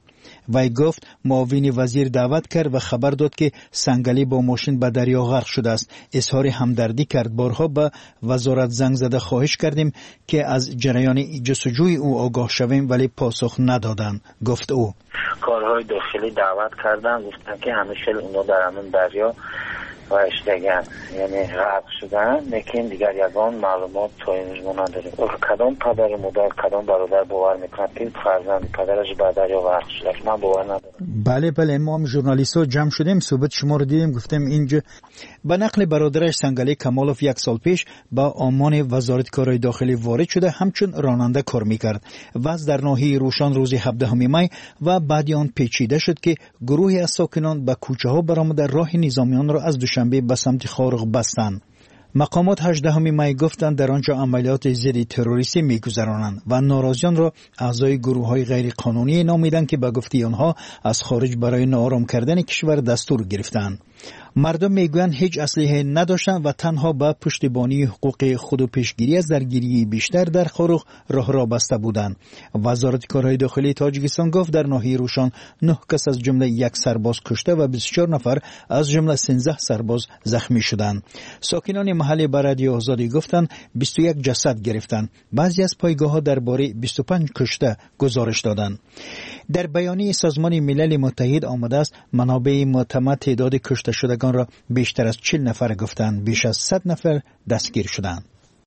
وی گفت معاون وزیر دعوت کرد و خبر داد که سنگلی با ماشین به دریا غرق شده است. اظهار همدردی کرد. بارها به وزارت زنگ زده خواهش کردیم که از جریان جستجوی او آگاه شویم ولی پاسخ ندادند. گفت او کارهای داخلی دعوت کردن، گفتن که همیشه اونا در همون دریا و اشتگن یعنی غرق شدن، لیکن دیگر یگان معلومات تا اینجا نداریم. کدام پدر مادر کدام برادر باور میکنند که فرزند پدرش به دریا غرق شده؟ من باور ندارم. بله بله ما هم ژورنالیست ها جمع شدیم، صحبت شما رو دیدیم، گفتم اینجا به نقل برادرش سنگلی کمالوف یک سال پیش با آمان وزارت کارهای داخلی وارد شده، همچون راننده کار میکرد. وضع در ناحیه روشان روز هفدهم می و بعد آن پیچیده شد که گروهی از ساکنان به کوچه ها برآمده راه نظامیان را از دوشنبه به سمت خارق بستند. مقامات هجدهم می گفتند در آنجا عملیات ضد تروریستی میگذرانند و ناراضیان را اعضای گروه‌های غیر قانونی نامیدند که به گفته آنها از خارج برای ناآرام کردن کشور دستور گرفتند. مردم میگویند هیچ اسلحه نداشتند و تنها به پشتیبانی حقوق خود و پیشگیری از درگیری بیشتر در خارق راه را بسته بودند. وزارت کارهای داخلی تاجیکستان گفت در ناحیه روشان نه کس از جمله یک سرباز کشته و بیست و چهار نفر از جمله سیزده سرباز زخمی شدند. ساکنان محلی به رادیو آزادی گفتند بیست و یک جسد گرفتند. بعضی از پایگاه‌ها درباره بیست و پنج کشته گزارش دادند. در بیانیه سازمان ملل متحد آمده است منابع معتمد تعداد کشته شدگان را بیشتر از چهل نفر گفتند، بیش از صد نفر دستگیر شدند.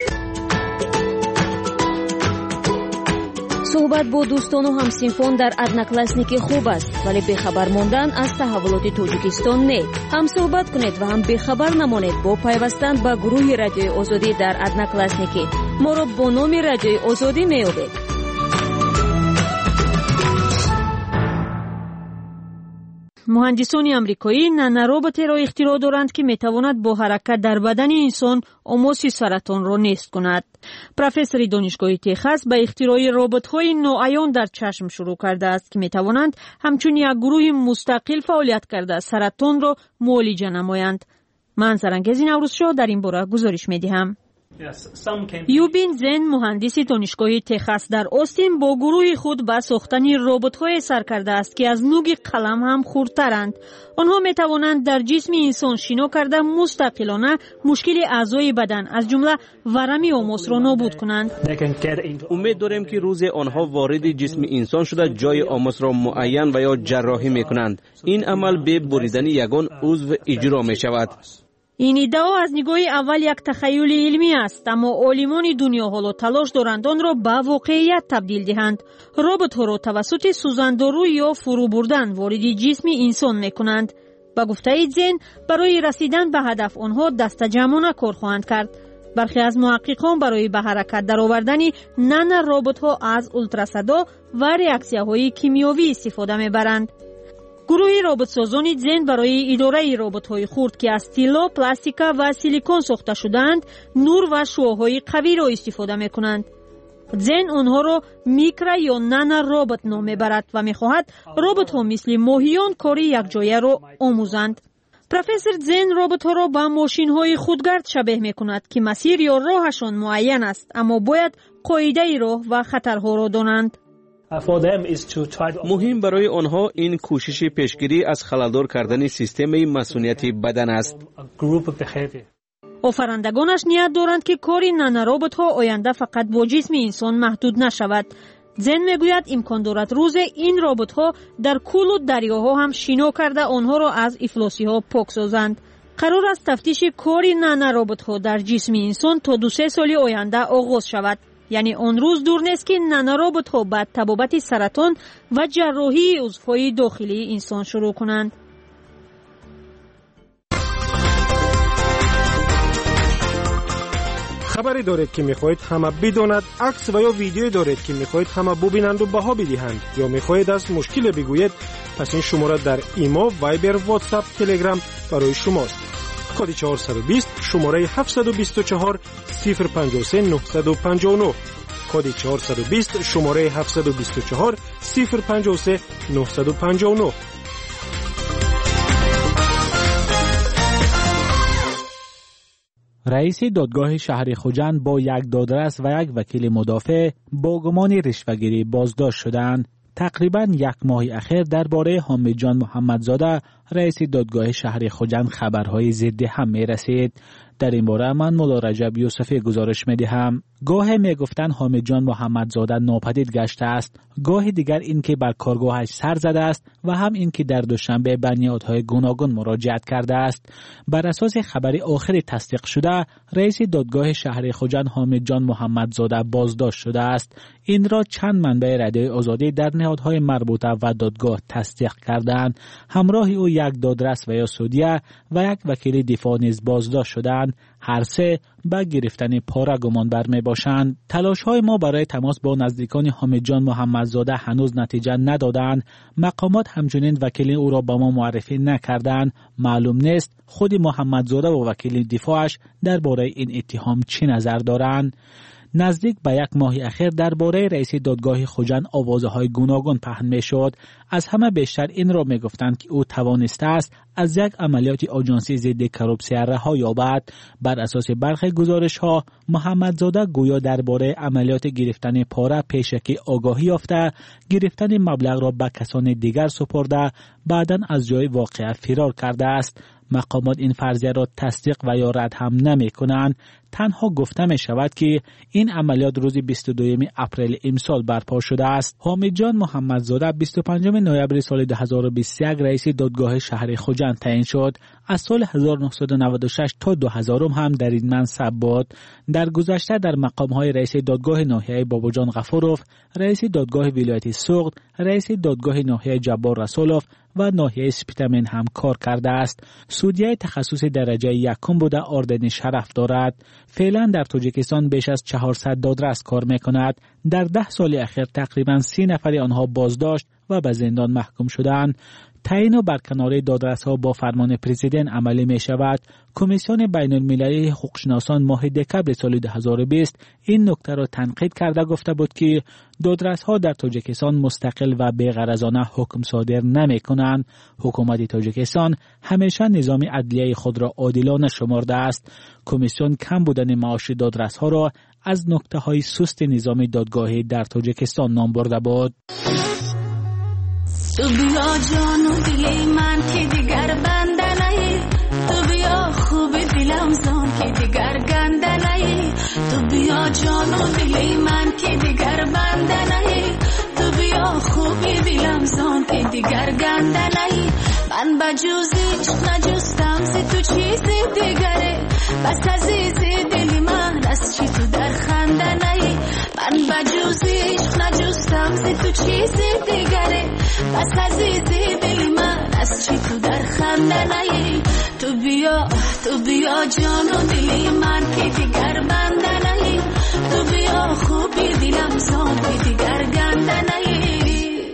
صحبت با دوستان و همسینفون در ادناکلاسنیک خوب است، ولی بخبر ماندن از تحولات تاجیکستان نه. هم صحبت کنید و هم بخبر نمانید با پیوستن به گروه رادیوی آزادی در ادناکلاسنیک. ما را با نام رادیوی آزادی میابید. مهندسان آمریکایی نانوروبوتی را اختراع دارند که میتواند با حرکت در بدن انسان آموس سرطان را نیست کند. پروفسور دانشگاه تگزاس به اختراع ربات‌های نوعیان در چشم شروع کرده است که میتوانند همچون یک گروه مستقل فعالیت کرده سرطان را معالجه نمایند. من سرانگیز نوروز شو در این باره گزارش میدهم. یوبین زن مهندس دانشگاه تگزاس در آستین با گروه خود به ساختن ربات‌های سر کرده است که از نوک قلم هم خردترند. آنها می توانند در جسم انسان شنا کرده مستقلانه مشکل اعضای بدن از جمله ورم آموس را نابود کنند. امید داریم که روز آنها وارد جسم انسان شده جای آموس را معین و یا جراحی می کنند. این عمل به بریدن یگان عضو اجرا می شود. این ادعا از نگاه اول یک تخیل علمی است، اما عالمان دنیا حالا تلاش دارند آن را به واقعیت تبدیل دهند. ربات‌ها را توسط سوزندارو یا فرو بردن وارد جسم انسان میکنند. با گفته زن برای رسیدن به هدف آنها دست جمعانه کار خواهند کرد. برخی از محققان برای به حرکت درآوردن نانو ربات‌ها از اولتراسادا و ریاکسیاهای کیمیایی استفاده میبرند. گروه ربات‌سازان زن برای اداره ربات‌های خرد که از طلا، پلاستیک و سیلیکون ساخته شده‌اند، نور و شعاع‌های قوی را استفاده می‌کنند. زن آنها را میکرو یا نانو ربات نام می‌برد و می‌خواهد ربات‌ها مثل ماهیان کاری یکجایه را آموزند. پروفسور زن ربات‌ها را به ماشین‌های خودگرد شبیه می‌کند که مسیر یا راهشان معین است، اما باید قاعده راه و خطرها را دانند. مهم برای آنها این کوشش پیشگیری از خللدار کردن سیستم مسئولیت بدن است. آفرندگانش نیت دارند که کار نانوربات‌ها آینده فقط با جسم انسان محدود نشود. زن میگوید امکان دارد روز این ربات‌ها در کل و دریاها هم شنا کرده آنها را از افلاسی‌ها پاک سازند. قرار است تفتیش کار نانوربات‌ها در جسم انسان تا دو سه سال آینده آغاز شود. یعنی آن روز دور نیست که نانوربات‌ها بعد تبابت سرطان و جراحی عضوهای داخلی انسان شروع کنند. خبری دارید که میخواهید همه بداند، عکس و یا ویدیویی دارید که میخواهید همه ببینند و بها بدهند، یا میخواهید از مشکل بگویید، پس این شماره در ایما، وایبر، واتساپ، تلگرام برای شماست. کد چهارصد و بیست شماره هفتصد و بیست و چهار صفر پنجاه و سه نهصد و پنجاه و نه. کد چهارصد و بیست شماره هفتصد و بیست و چهار صفر پنجاه و سه نهصد و پنجاه و نه. رئیس دادگاه شهر خوجند با یک دادرس و یک وکیل مدافع با گمان رشوه‌گیری بازداشت شدند. تقریباً یک ماه اخیر درباره حامد جان محمدزاده رئیس دادگاه شهر خوجند خبرهای ضد هم می رسید. در این باره من مولا رجب یوسفی گزارش می دهم. گاه می گفتن حامد جان محمدزاده ناپدید گشته است، گاه دیگر این که بر کارگاهش سر زده است و هم این که در دوشنبه به نهادهای گوناگون مراجعت کرده است. بر اساس خبر آخر تصدیق شده، رئیس دادگاه شهر خوجند حامد جان محمدزاده بازداشت شده است. این را چند منبع رادیوی آزادی در نهادهای مربوطه و دادگاه تصدیق کردند. همراه او یک دادرس و یا سودیه و یک وکیل دفاع نیز بازداشت شدند. هر سه به گرفتن پاره گمان بر می باشند. تلاش های ما برای تماس با نزدیکان حامد جان محمدزاده هنوز نتیجه ندادند. مقامات همچنین وکیل او را به ما معرفی نکردند. معلوم نیست خود محمدزاده و وکیل دفاعش درباره این اتهام چی نظر دارند. نزدیک به یک ماه اخیر درباره رئیس دادگاه خوجند آوازهای گوناگون پهن می شد. از همه بیشتر این را می گفتند که او توانسته است از یک عملیات آژانسی ضد کروپسیون رها یابد. بر اساس برخی گزارش ها محمدزاده گویا درباره عملیات گرفتن پاره پیشکی آگاهی یافته، گرفتن مبلغ را به کسان دیگر سپرده، بعداً از جای واقعه فرار کرده است. مقامات این فرضیه را تصدیق و یا رد هم نمی کنند. تنها گفته می شود که این عملیات روز بیست و دوم اپریل امسال برپا شده است. حامد جان محمدزاده بیست و پنجم نوامبر سال دو هزار و بیست و یک رئیس دادگاه شهر خوجند تعیین شد. از سال هزار و نهصد و نود و شش تا دو هزار هم در این منصب بود. در گذشته در مقام‌های رئیس دادگاه ناحیه باباجان غفوروف، رئیس دادگاه ولایت سوخت، رئیس دادگاه ناحیه جبار رسولوف و ناحیه سپیتامین هم کار کرده است. سودیه تخصص درجه یکم بوده اردن شرف دارد. فعلا در تاجیکستان بیش از چهارصد دادرس کار میکند. در ده سال اخیر تقریبا سی نفر آنها بازداشت و به زندان محکوم شدند. تعیین و برکناری دادرس ها با فرمان پرزیدنت عملی می شود. کمیسیون بین المللی حقوقشناسان ماه دکبر سال دو هزار و بیست این نکته را تنقید کرده گفته بود که دادرس ها در تاجیکستان مستقل و بی‌غرضانه حکم صادر نمی کنند. حکومت تاجیکستان همیشه نظام عدلیه خود را عادلانه شمرده است. کمیسیون کم بودن معاش دادرس ها را از نکته های سست نظام دادگاهی در تاجیکستان نام برده بود. تو بیا جان و دل من که دیگر بنده نهی، تو بیا خوب دلم زان که دیگر گنده نهی، تو بیا جان و دل من که دیگر بنده نهی، تو بیا خوب دلم زان که دیگر گنده نهی. من بجوزی نجستم ز تو چیزی دیگره، بس عزیز دل من از چی تو در خنده نهی. من بجوزی نجستم ز تو چیزی دیگره، بس عزیز دل من از چی تو در خنده نهی. تو بیا تو بیا جان و دل من که دیگر بنده نهی، تو بیا خوبی دلم زان که دیگر گنده نهی.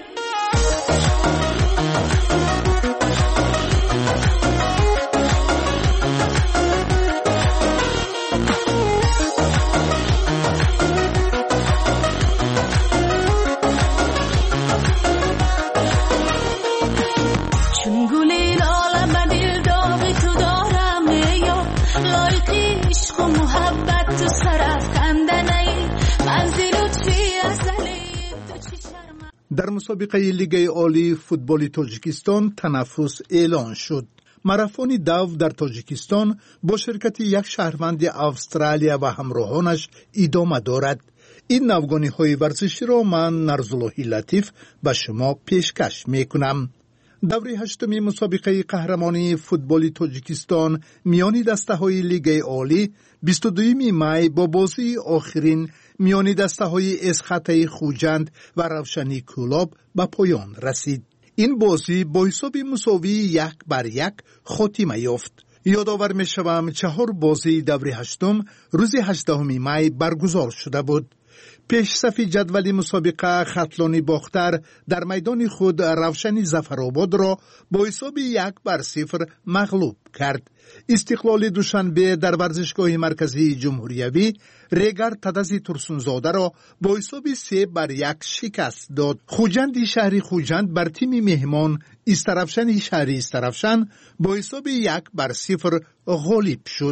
در مسابقه لیگ عالی فوتبال تاجیکستان تنفس اعلان شد. ماراتون دو در تاجیکستان با شرکت یک شهروند استرالیا و همراهانش ادامه دارد. این نوگانی های ورزشی را من نرزاللهی لطیف به شما پیشکش می کنم. دوره هشتمی مسابقه قهرمانی فوتبال تاجیکستان میان دسته های لیگ عالی بیست و دوم می با بازی آخرین میان دسته های اسخطه خوجند و روشنی کلاب به پایان رسید. این بازی با حساب مساوی یک بر یک خاتمه یافت. یادآور می شوم چهار بازی دوره هشتم روز هجدهم می برگزار شده بود. پیش صف جدول مسابقه خطلانی باختر در میدان خود روشنی ظفرآباد را با حساب یک بر صفر مغلوب کرد. استقلال دوشنبه در ورزشگاه مرکزی جمهوریوی ریگر تدزی ترسونزاده را با حساب سه بر یک شکست داد. خوجند شهری خوجند بر تیم مهمان استرفشن شهری استرفشن با حساب یک بر صفر غالب شد.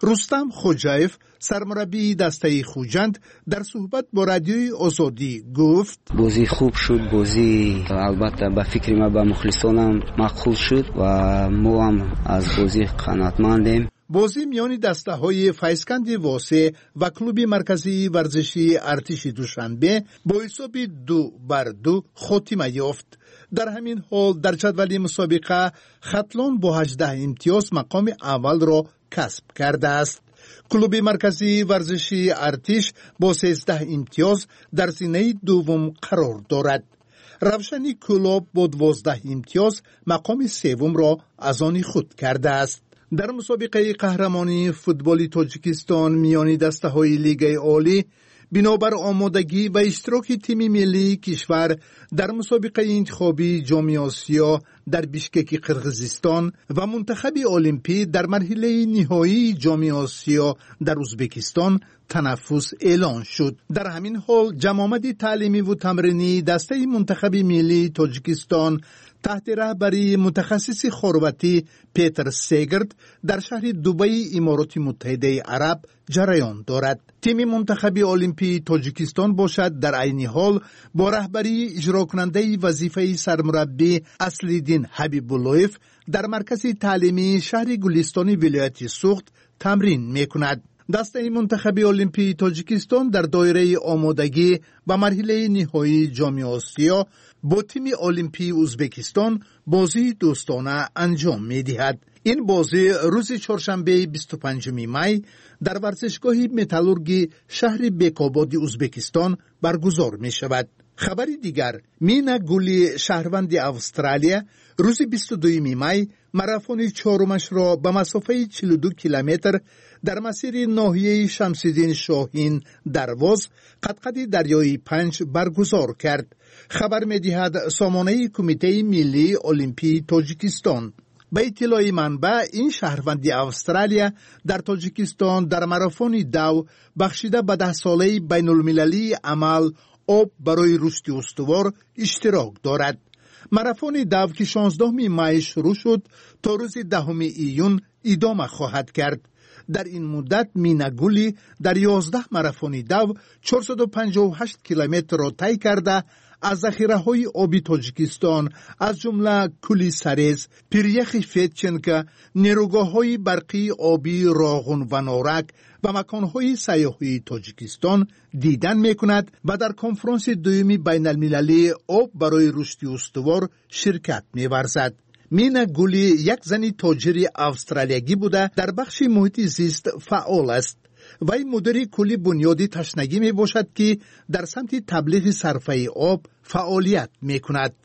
رستم خوجایف سرمربی دسته خوجند در صحبت با رادیوی آزادی گفت بازی خوب شد، بازی البته به فکر ما به مخلصانم مقبول شد و ما هم از بازی قناعتمندیم. بازی میان دسته های فیضکند واسه و کلوب مرکزی ورزشی ارتش دوشنبه با حساب دو بر دو خاتمه یافت. در همین حال در جدول مسابقه ختلان با هجده امتیاز مقام اول را کسب کرده است. کلوب مرکزی ورزشی ارتش با سیزده امتیاز در زینه دوم قرار دارد. روشنی کلوب با دوازده امتیاز مقام سوم را از آن خود کرده است. در مسابقه قهرمانی فوتبال تاجیکستان میان دسته های لیگ عالی بنابر آمادگی و اشتراک تیم ملی کشور در مسابقه انتخابی جام آسیا در بیشکک قرقیزستان و منتخب المپی در مرحله نهایی جام آسیا در ازبکستان تنفس اعلان شد. در همین حال جمامت تعلیمی و تمرینی دسته منتخب ملی تاجیکستان تحت رهبری متخصص خرواتی پیتر سیگرد در شهر دبی امارات متحده عرب جریان دارد. تیم منتخب المپی تاجیکستان باشد در عین حال با رهبری اجرا کننده وظیفه سرمربی اصلیدین حبیب‌اللهیف در مرکز تعلیمی شهر گلستان ولایت سوخت تمرین می‌کند. دسته منتخب المپی تاجیکستان در دایره آمادگی و مرحله نهایی جام آسیا با تیم المپی ازبکستان بازی دوستانه انجام می‌دهد. این بازی روز چهارشنبه بیست و پنجم می در ورزشگاه متالورگی شهر بیکاباد ازبکستان برگزار می شود. خبر دیگر، مینا گولی شهروند استرالیا روز بیست و دوم می ماراتون چهارمش را به مسافه چهل و دو کیلومتر در مسیر ناحیه شمس‌الدین شاهین درواز قطقد دریای پنج برگزار کرد. خبر می‌دهد سامانه کمیته ملی المپی تاجیکستان. به اطلاع منبع این شهروند استرالیا در تاجیکستان در ماراتون دو بخشیده به ده ساله بین المللی عمل آب برای رشد استوار اشتراک دارد. ماراتون دو که شانزدهم می شروع شد تا روز دهم ایون ادامه خواهد کرد. در این مدت مینا گولی در یازده ماراتون دو چهارصد و پنجاه و هشت کیلومتر را طی کرده از ذخیره‌های آبی تاجیکستان از جمله کولی سرز، پیریخ فیتچنکا، نیروگاه‌های برقی آبی راغون و نارک و مکان‌های سیاحی تاجیکستان دیدن می‌کند و در کنفرانس دومی بین المللی آب برای رشد استوار شرکت می‌ورزد. مینا گولی یک زن تاجر استرالیایی بوده در بخش محیط زیست فعال است. وی مدیر کلی بنیادی تشنگی می باشد که در سمت تبلیغ صرفه آب فعالیت می کند.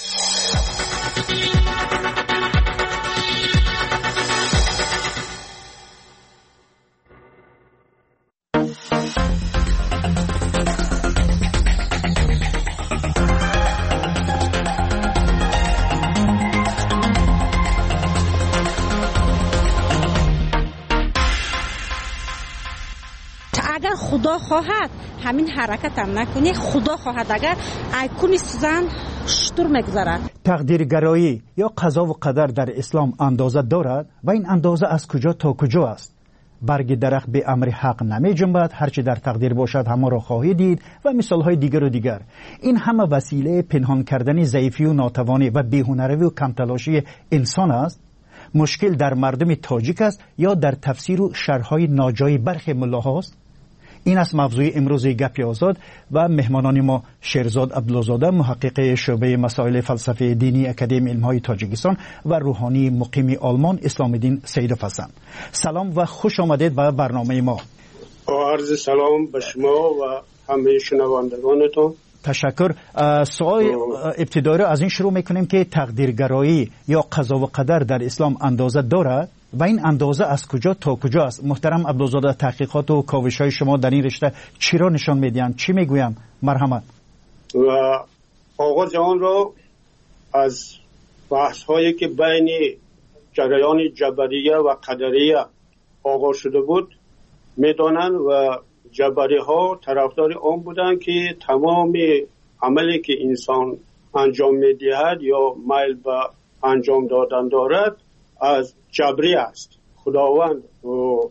خدا خواهد همین حرکت هم نکنی، خدا خواهد اگر ایکون سوزن شطور میگذارد. تقدیرگرایی یا قضا و قدر در اسلام اندازه دارد و این اندازه از کجا تا کجا است؟ برگ درخت به امر حق نمی جنبد، هرچی در تقدیر باشد همه را خواهی دید و مثالهای دیگر و دیگر. این همه وسیله پنهان کردن ضعیفی و ناتوانی و بی‌هنری و کمتلاشی انسان است. مشکل در مردم تاجیک است یا در تفسیر و شرحهای ناجای برخی ملاهاست؟ این است موضوع امروز گپ آزاد و مهمانان ما شیرزاد عبدالزاده محقق شعبه مسائل فلسفه دینی اکادمی علم‌های تاجیکستان و روحانی مقیم آلمان اسلام الدین سیدوف هستند. سلام و خوش آمدید به برنامه ما. عرض سلام به شما و همه شنوندگانتون. تشکر. سوال ابتدایی را از این شروع میکنیم که تقدیرگرایی یا قضا و قدر در اسلام اندازه دارد و این اندازه از کجا تا کجا است؟ محترم عبدالزاده، تحقیقات و کاوش های شما در این رشته چی را نشان میدهند؟ چی میگویند؟ مرحمت. و آغاز آن را از بحث هایی که بین جریان جبریه و قدریه آغاز شده بود میدانند و جبری ها طرفدار آن بودند که تمام عملی که انسان انجام میدهد یا میل به انجام دادن دارد از جبری است. خداوند و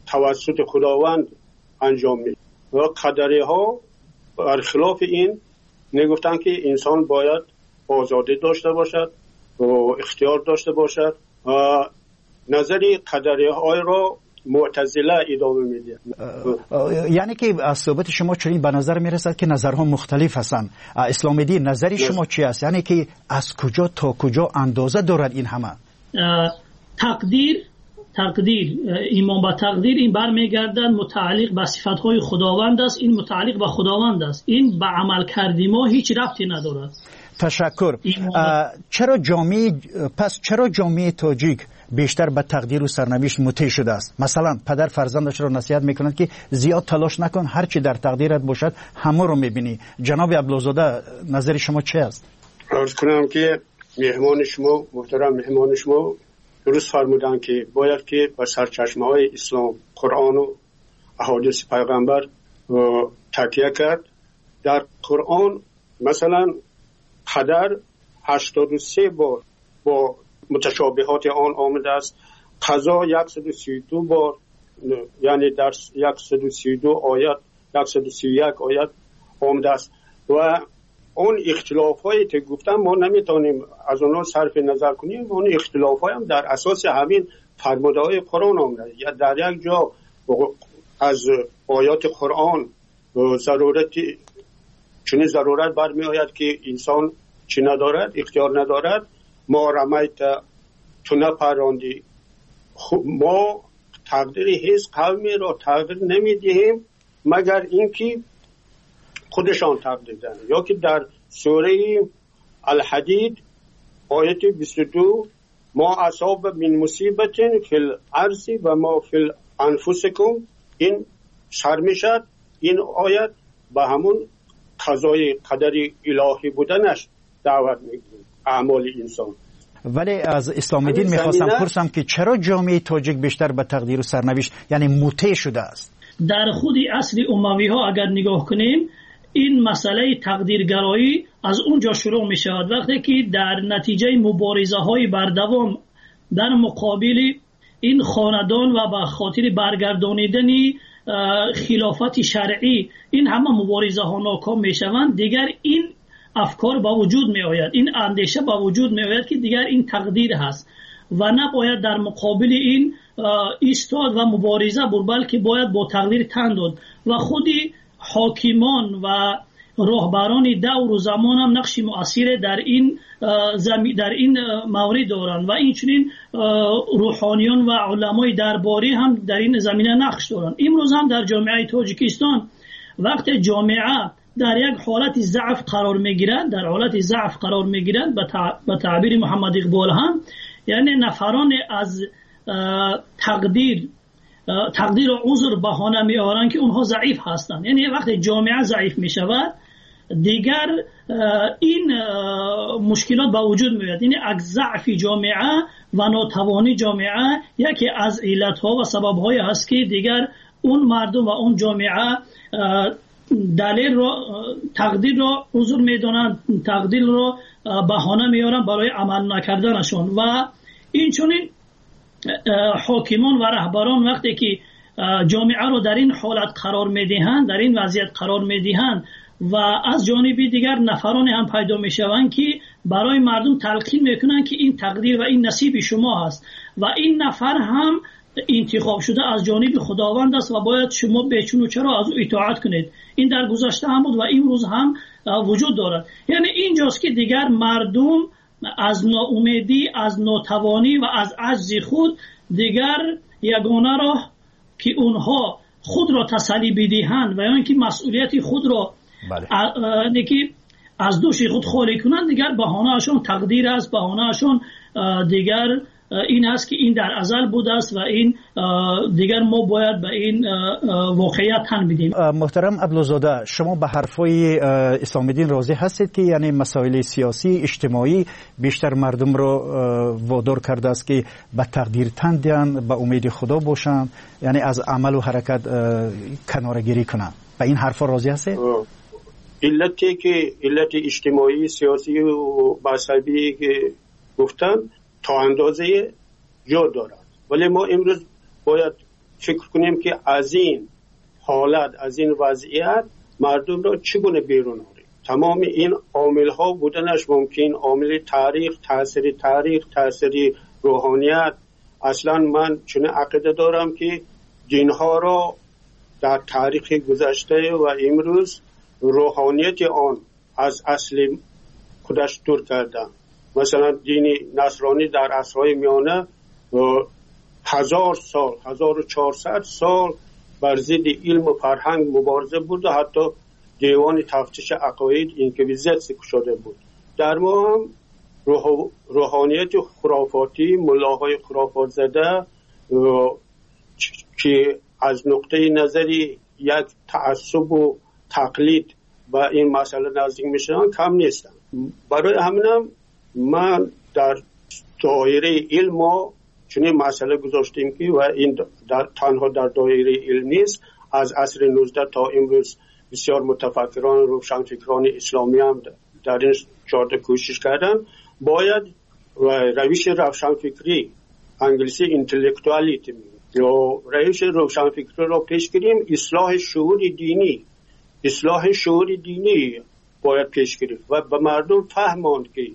توسط خداوند انجام میشه و قدری ها برخلاف این میگفتن که انسان باید آزادی داشته باشد و اختیار داشته باشد و نظری قدری های را معتزله ادامه میده. یعنی که از صحبت شما چنین به نظر میرسد که نظرها مختلف هستند. اسلام دین نظری شما چی است؟ یعنی که از کجا تا کجا اندازه دارد این همه؟ تقدیر تقدیر ایمان به تقدیر این برمیگردد متعلق به صفاتهای خداوند است. این متعلق به خداوند است. این به عمل کردی ما هیچ ربطی ندارد. تشکر. چرا جامعه پس چرا جامعه تاجیک بیشتر به تقدیر و سرنوشت مطیع شده است؟ مثلا پدر فرزندش را نصیحت میکند که زیاد تلاش نکن، هر چی در تقدیرت باشد همه رو میبینی. جناب عبدالزاده نظر شما چه است؟ عرض کنم که مهمان شما محترم مهمان شما درست فرمودن که باید که با سرچشمه های اسلام، قرآن و احادیث پیغمبر تکیه کرد. در قرآن مثلا قدر هشتاد و سه بار با متشابهات آن آمده است. قضا صد و سی و دو بار، یعنی در صد و سی و دو آیات صد و سی و یک آیات آمده است و اون اختلاف هایی که گفتم ما نمیتونیم از اونها صرف نظر کنیم. اون اختلاف های هم در اساس همین فرموده های قرآن آمده. یا در یک جا از آیات قرآن ضرورت چنین ضرورت برمی آید که انسان چی ندارد، اختیار ندارد. ما رمیت تو نپراندی. ما تقدیر هیچ قومی را تغییر نمیدهیم مگر اینکه خودشان تقدیر دهند. یا که در سوره الحدید آیت بیست و دو ما اصاب من مصیبت فی الارض و ما فی انفسکم، این سر میشد. این آیت به همون قضای قدری الهی بودنش دعوت میکنه اعمال انسان. ولی از اسلام دین میخواستم پرسم که چرا جامعه تاجیک بیشتر به تقدیر و سرنوشت یعنی مطیع شده است؟ در خود اصل اموی ها اگر نگاه کنیم این مسئله تقدیرگرایی از اونجا شروع می شود. وقتی که در نتیجه مبارزه های بردوام در مقابل این خاندان و به خاطر برگردانیدن خلافت شرعی این همه مبارزه ها ناکام می شوند، دیگر این افکار با وجود می آید، این اندیشه با وجود می آید که دیگر این تقدیر هست و نباید در مقابل این ایستاد و مبارزه بود، بلکه باید با تقدیر تن داد. و خودی حاکمان و راهبران دور و زمان هم نقش مؤثر در این در این مورد دارند و اینچنین روحانیان و علمای درباری هم در این زمینه نقش دارند. امروز هم در جامعه تاجیکستان وقت جامعه در یک حالت ضعف قرار میگیرند، در حالت ضعف قرار میگیرند به تعبیر محمد اقبال هم، یعنی نفران از تقدیر تقدیر و عذر بهانه می آورند که اونها ضعیف هستند. یعنی وقتی جامعه ضعیف می شود دیگر این مشکلات با وجود می آید. یعنی از ضعف جامعه و ناتوانی جامعه یکی از علت ها و سبب های هست که دیگر اون مردم و اون جامعه دلیل را تقدیر را عذر می دانند، تقدیر را بهانه می آورند برای عمل نکردنشون. و این چنین حاکمان و رهبران وقتی که جامعه رو در این حالت قرار میدهند، در این وضعیت قرار میدهند و از جانب دیگر نفران هم پیدا میشوند که برای مردم تلقین میکنند که این تقدیر و این نصیب شما هست و این نفر هم انتخاب شده از جانب خداوند است و باید شما بچون و چرا از او اطاعت کنید. این در گذشته هم بود و امروز هم وجود دارد. یعنی اینجاست که دیگر مردم از ناامیدی، از ناتوانی و از عجز خود دیگر یگانه راه که اونها خود را تسلی بدهند و یا اینکه مسئولیت خود را بله. که از دوش خود خالی کنند، دیگر بهانه‌شون تقدیر است، بهانه‌شون دیگر این است که این در ازل بوده است و این دیگر ما باید به این واقعیت تن بدیم. محترم عبدالزاده، شما به حرفای اسلام دین راضی هستید که یعنی مسائل سیاسی اجتماعی بیشتر مردم را وادار کرده است که به تقدیر تن دهند، به امید خدا باشند، یعنی از عمل و حرکت کناره‌گیری کنند؟ به این حرفا راضی هستید؟ علتی که علت اجتماعی سیاسی و مذهبی که گفتن تا اندازه جا دارد، ولی ما امروز باید فکر کنیم که از این حالت، از این وضعیت مردم را چگونه بیرون آوریم. تمام این عامل ها بودنش ممکن، عامل تاریخ، تاثیر تاریخ، تاثیر روحانیت. اصلا من چون عقیده دارم که دین ها را در تاریخ گذشته و امروز روحانیت آن از اصل خودش دور کردن. مثلا دین نصرانی در عصرهای میانه هزار سال، هزار و چهارصد سال بر ضد علم و فرهنگ مبارزه بود و حتی دیوان تفتیش عقاید اینکویزیت شده بود. در ما هم روحانیت خرافاتی، ملاهای خرافات زده که از نقطه نظری یک تعصب و تقلید با این مسئله نزدیک میشن کم نیستن. برای همینم من در دایره علم چنین مسئله گذاشتیم که و این در تنها در دایره علم نیست، از عصر نوزده تا امروز بسیار متفکران روشنفکران اسلامی هم در این جاده کوشش کردن. باید روش روشنفکری، انگلیسی اینتלקچوالیتی یا روش روشنفکری را پیش گیریم. اصلاح شعور دینی، اصلاح شعور دینی باید پیش گرفت و به مردم فهماند که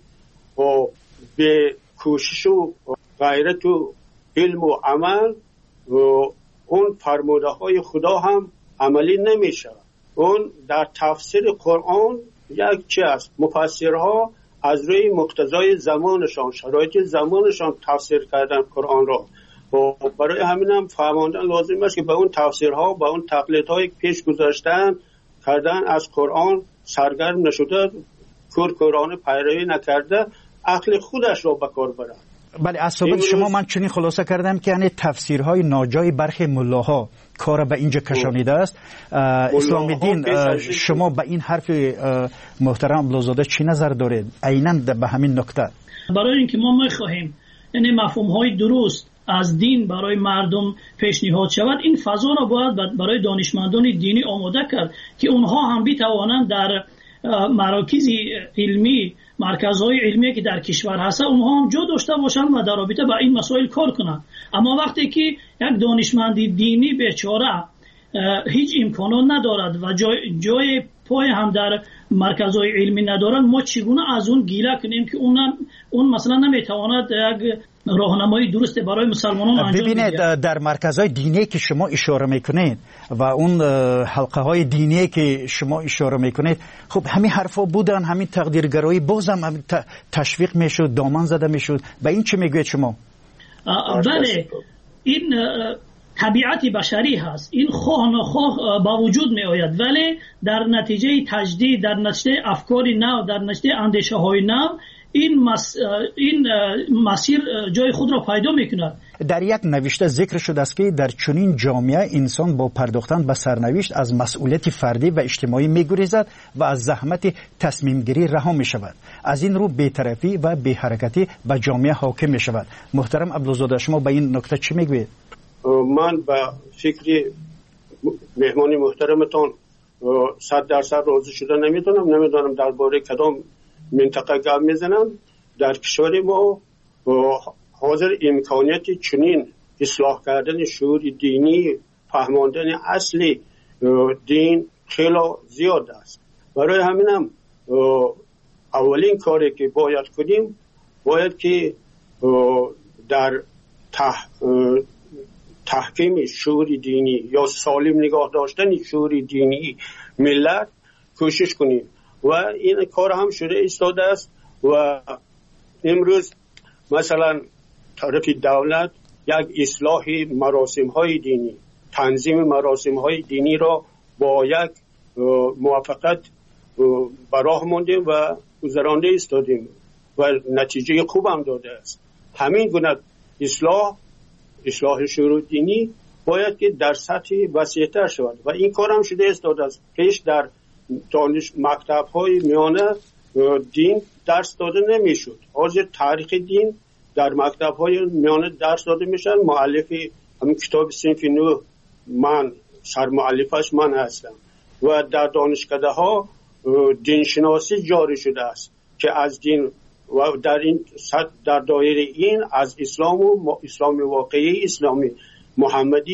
به کوشش و غیرت و علم و عمل و اون فرموده های خدا هم عملی نمیشه. اون در تفسیر قرآن یک چی است، مفسرها از روی مقتضای زمانشان، شرایط زمانشان تفسیر کردن قرآن را و برای همین هم فهماندن لازم است که به اون تفسیرها، به اون تقلیدهای پیش گذاشتن کردن از قرآن سرگرم نشده، کور قرآن پیروی نکرده، عقل خودش را به کار برد. بله، از صحبت شما من چنین خلاصه کردم که یعنی تفسیرهای ناجای برخی ملاها کار به اینجا کشانیده است. اسلام دین، شما به این حرف محترم عبدالزاده چی نظر دارید عیناً به همین نکته؟ برای اینکه ما می‌خواهیم یعنی مفهوم‌های درست از دین برای مردم پیشنهاد شود، این فضا را باید برای دانشمندان دینی آماده کرد که اونها هم بتوانند در مراکز علمی، مرکزهای علمی که در کشور هست اونها هم جا داشته باشند و در رابطه با این مسائل کار کنند. اما وقتی که یک دانشمند دینی بیچاره هیچ امکانات ندارد و جای, جای پای هم در مرکزهای علمی ندارد، ما چگونه از اون گیله کنیم که اون اون مثلا نمیتواند یک راهنمایی درست برای مسلمانان انجام بده؟ ببینید، در مرکزهای دینی که شما اشاره میکنید و اون حلقه های دینی که شما اشاره میکنید، خب همین حرفا بودن، همین تقدیرگرایی بازم تشویق میشد، دامن زده میشد. به این چه میگوید شما؟ بله، این طبیعت بشری هست، این خواه نخواه با وجود می آید، ولی در نتیجه تجدید، در نتیجه افکار نو، در نتیجه اندیشه های نو این مس... این مسیر جای خود را پیدا میکند. در یک نوشته ذکر شده است که در چنین جامعه انسان با پرداختن به سرنوشت از مسئولیت فردی و اجتماعی میگریزد و از زحمت تصمیم گیری رها می شود. از این رو بی‌طرفی و بی‌حرکتی به جامعه حاکم می شود. محترم عبدالزاده، شما به این نکته چی میگوید؟ من به فکر مهمانی محترمتان صد درصد راضی شده نمیدونم. نمیدونم درباره کدام منطقه گپ میزنم. در کشور ما حاضر امکانیت چنین اصلاح کردن شعور دینی، فهماندن اصلی دین خیلی زیاد است. برای همینم اولین کاری که باید کنیم باید که در تح تحکیم شعور دینی یا سالم نگاه داشتن شعور دینی ملت کوشش کنیم و این کار هم شده ایستاده است. و امروز مثلا طرف دولت یک اصلاح مراسم های دینی، تنظیم مراسم های دینی را با یک موافقت براه ماندیم و گذرانده ایستادیم و نتیجه خوب هم داده است. همین گونه اصلاح اصلاح شعور دینی باید که در سطح وسیع‌تر شود و این کار هم شده است. پیش در دانش مکتب های میانه دین درس داده نمیشد. حاضر تاریخ دین در مکتب های میانه درس داده میشن. مؤلف همین کتاب صنف نو من سرمؤلفش من هستم و در دانشکده ها دینشناسی جاری شده است که از دین و در این در دایره این از اسلام و اسلام واقعی، اسلام محمدی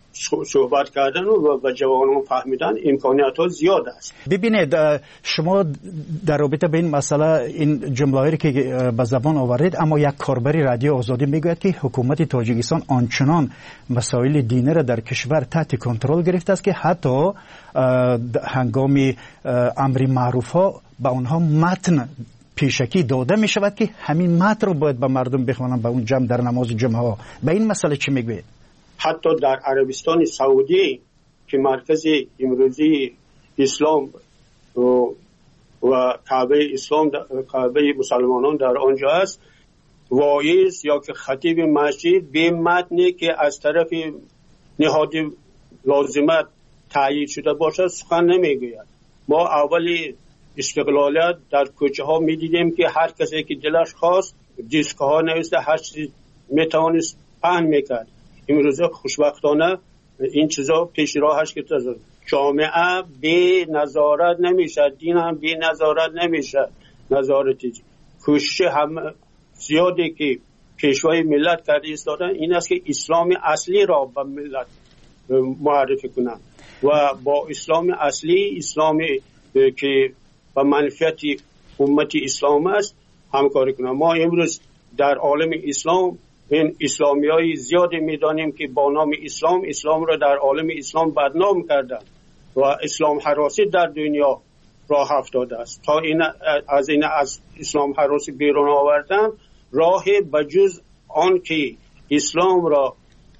صحبت کردن و به جوانان فهمیدن امکانیت ها زیاد است. ببینید شما در رابطه به این مسئله این جمله که به زبان آورید، اما یک کاربری رادیو آزادی میگوید که حکومت تاجیکستان آنچنان مسائل دینی را در کشور تحت کنترل گرفته است که حتی هنگام امر معروف ها به اونها متن پیشکی داده می شود که همین متن رو باید به مردم بخوانند به اون جمع در نماز جمعه ها. به این مسئله چی میگوید؟ حتی در عربستان سعودی که مرکز امروزی اسلام و, و کعبه اسلام کعبه مسلمانان در آنجا است، واعظ یا که خطیب مسجد به متنی که از طرف نهاد لازمت تعیین شده باشد سخن نمیگوید. ما اولی استقلالیت در کوچه ها می دیدیم که هر کسی که دلش خواست دیسک ها نوشته هر چیزی می توانست پهن میکرد. امروز خوشبختانه این چیزا پیش راهش که جامعه بی نظارت نمیشه، دین هم بی نظارت نمیشه. نظارتی کوشش هم زیادی که پیشوای ملت کرده ایستادن این است که اسلام اصلی را به ملت معرفی کنند و با اسلام اصلی، اسلامی که به منفعت امت اسلام است همکاری کنند. ما امروز در عالم اسلام این اسلامی های زیادی میدانیم که با نام اسلام اسلام را در عالم اسلام بدنام کردن و اسلام هراسی در دنیا راه افتاده است. تا این از این از اسلام هراسی بیرون آوردن راه بجز آن که اسلام را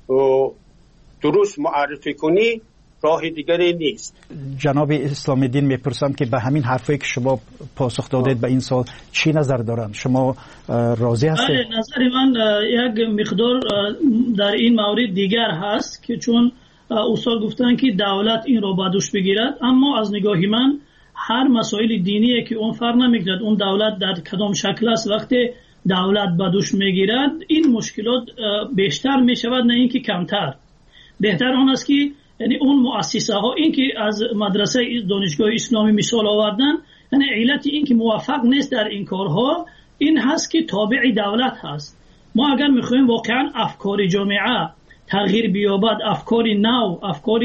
درست معرفی کنی راه دیگری نیست. جناب اسلام الدین میپرسم که به همین حرفی که شما پاسخ دادید به این سوال چی نظر دارن؟ شما راضی هستید؟ نظر من یک مقدار در این مورد دیگر هست که چون استاد گفتن که دولت این رو به دوش بگیرد، اما از نگاه من هر مسائل دینی که اون فرق نمیکند اون دولت در کدام شکل است، وقتی دولت به دوش میگیرد این مشکلات بیشتر میشود نه اینکه کمتر. بهتر آن است که یعنی اون مؤسسه ها این که از مدرسه دانشگاه اسلامی مثال آوردن، یعنی علت این که موفق نیست در این کارها این هست که تابع دولت هست. ما اگر میخوایم واقعا افکار جامعه تغییر بیابد، افکار نو افکار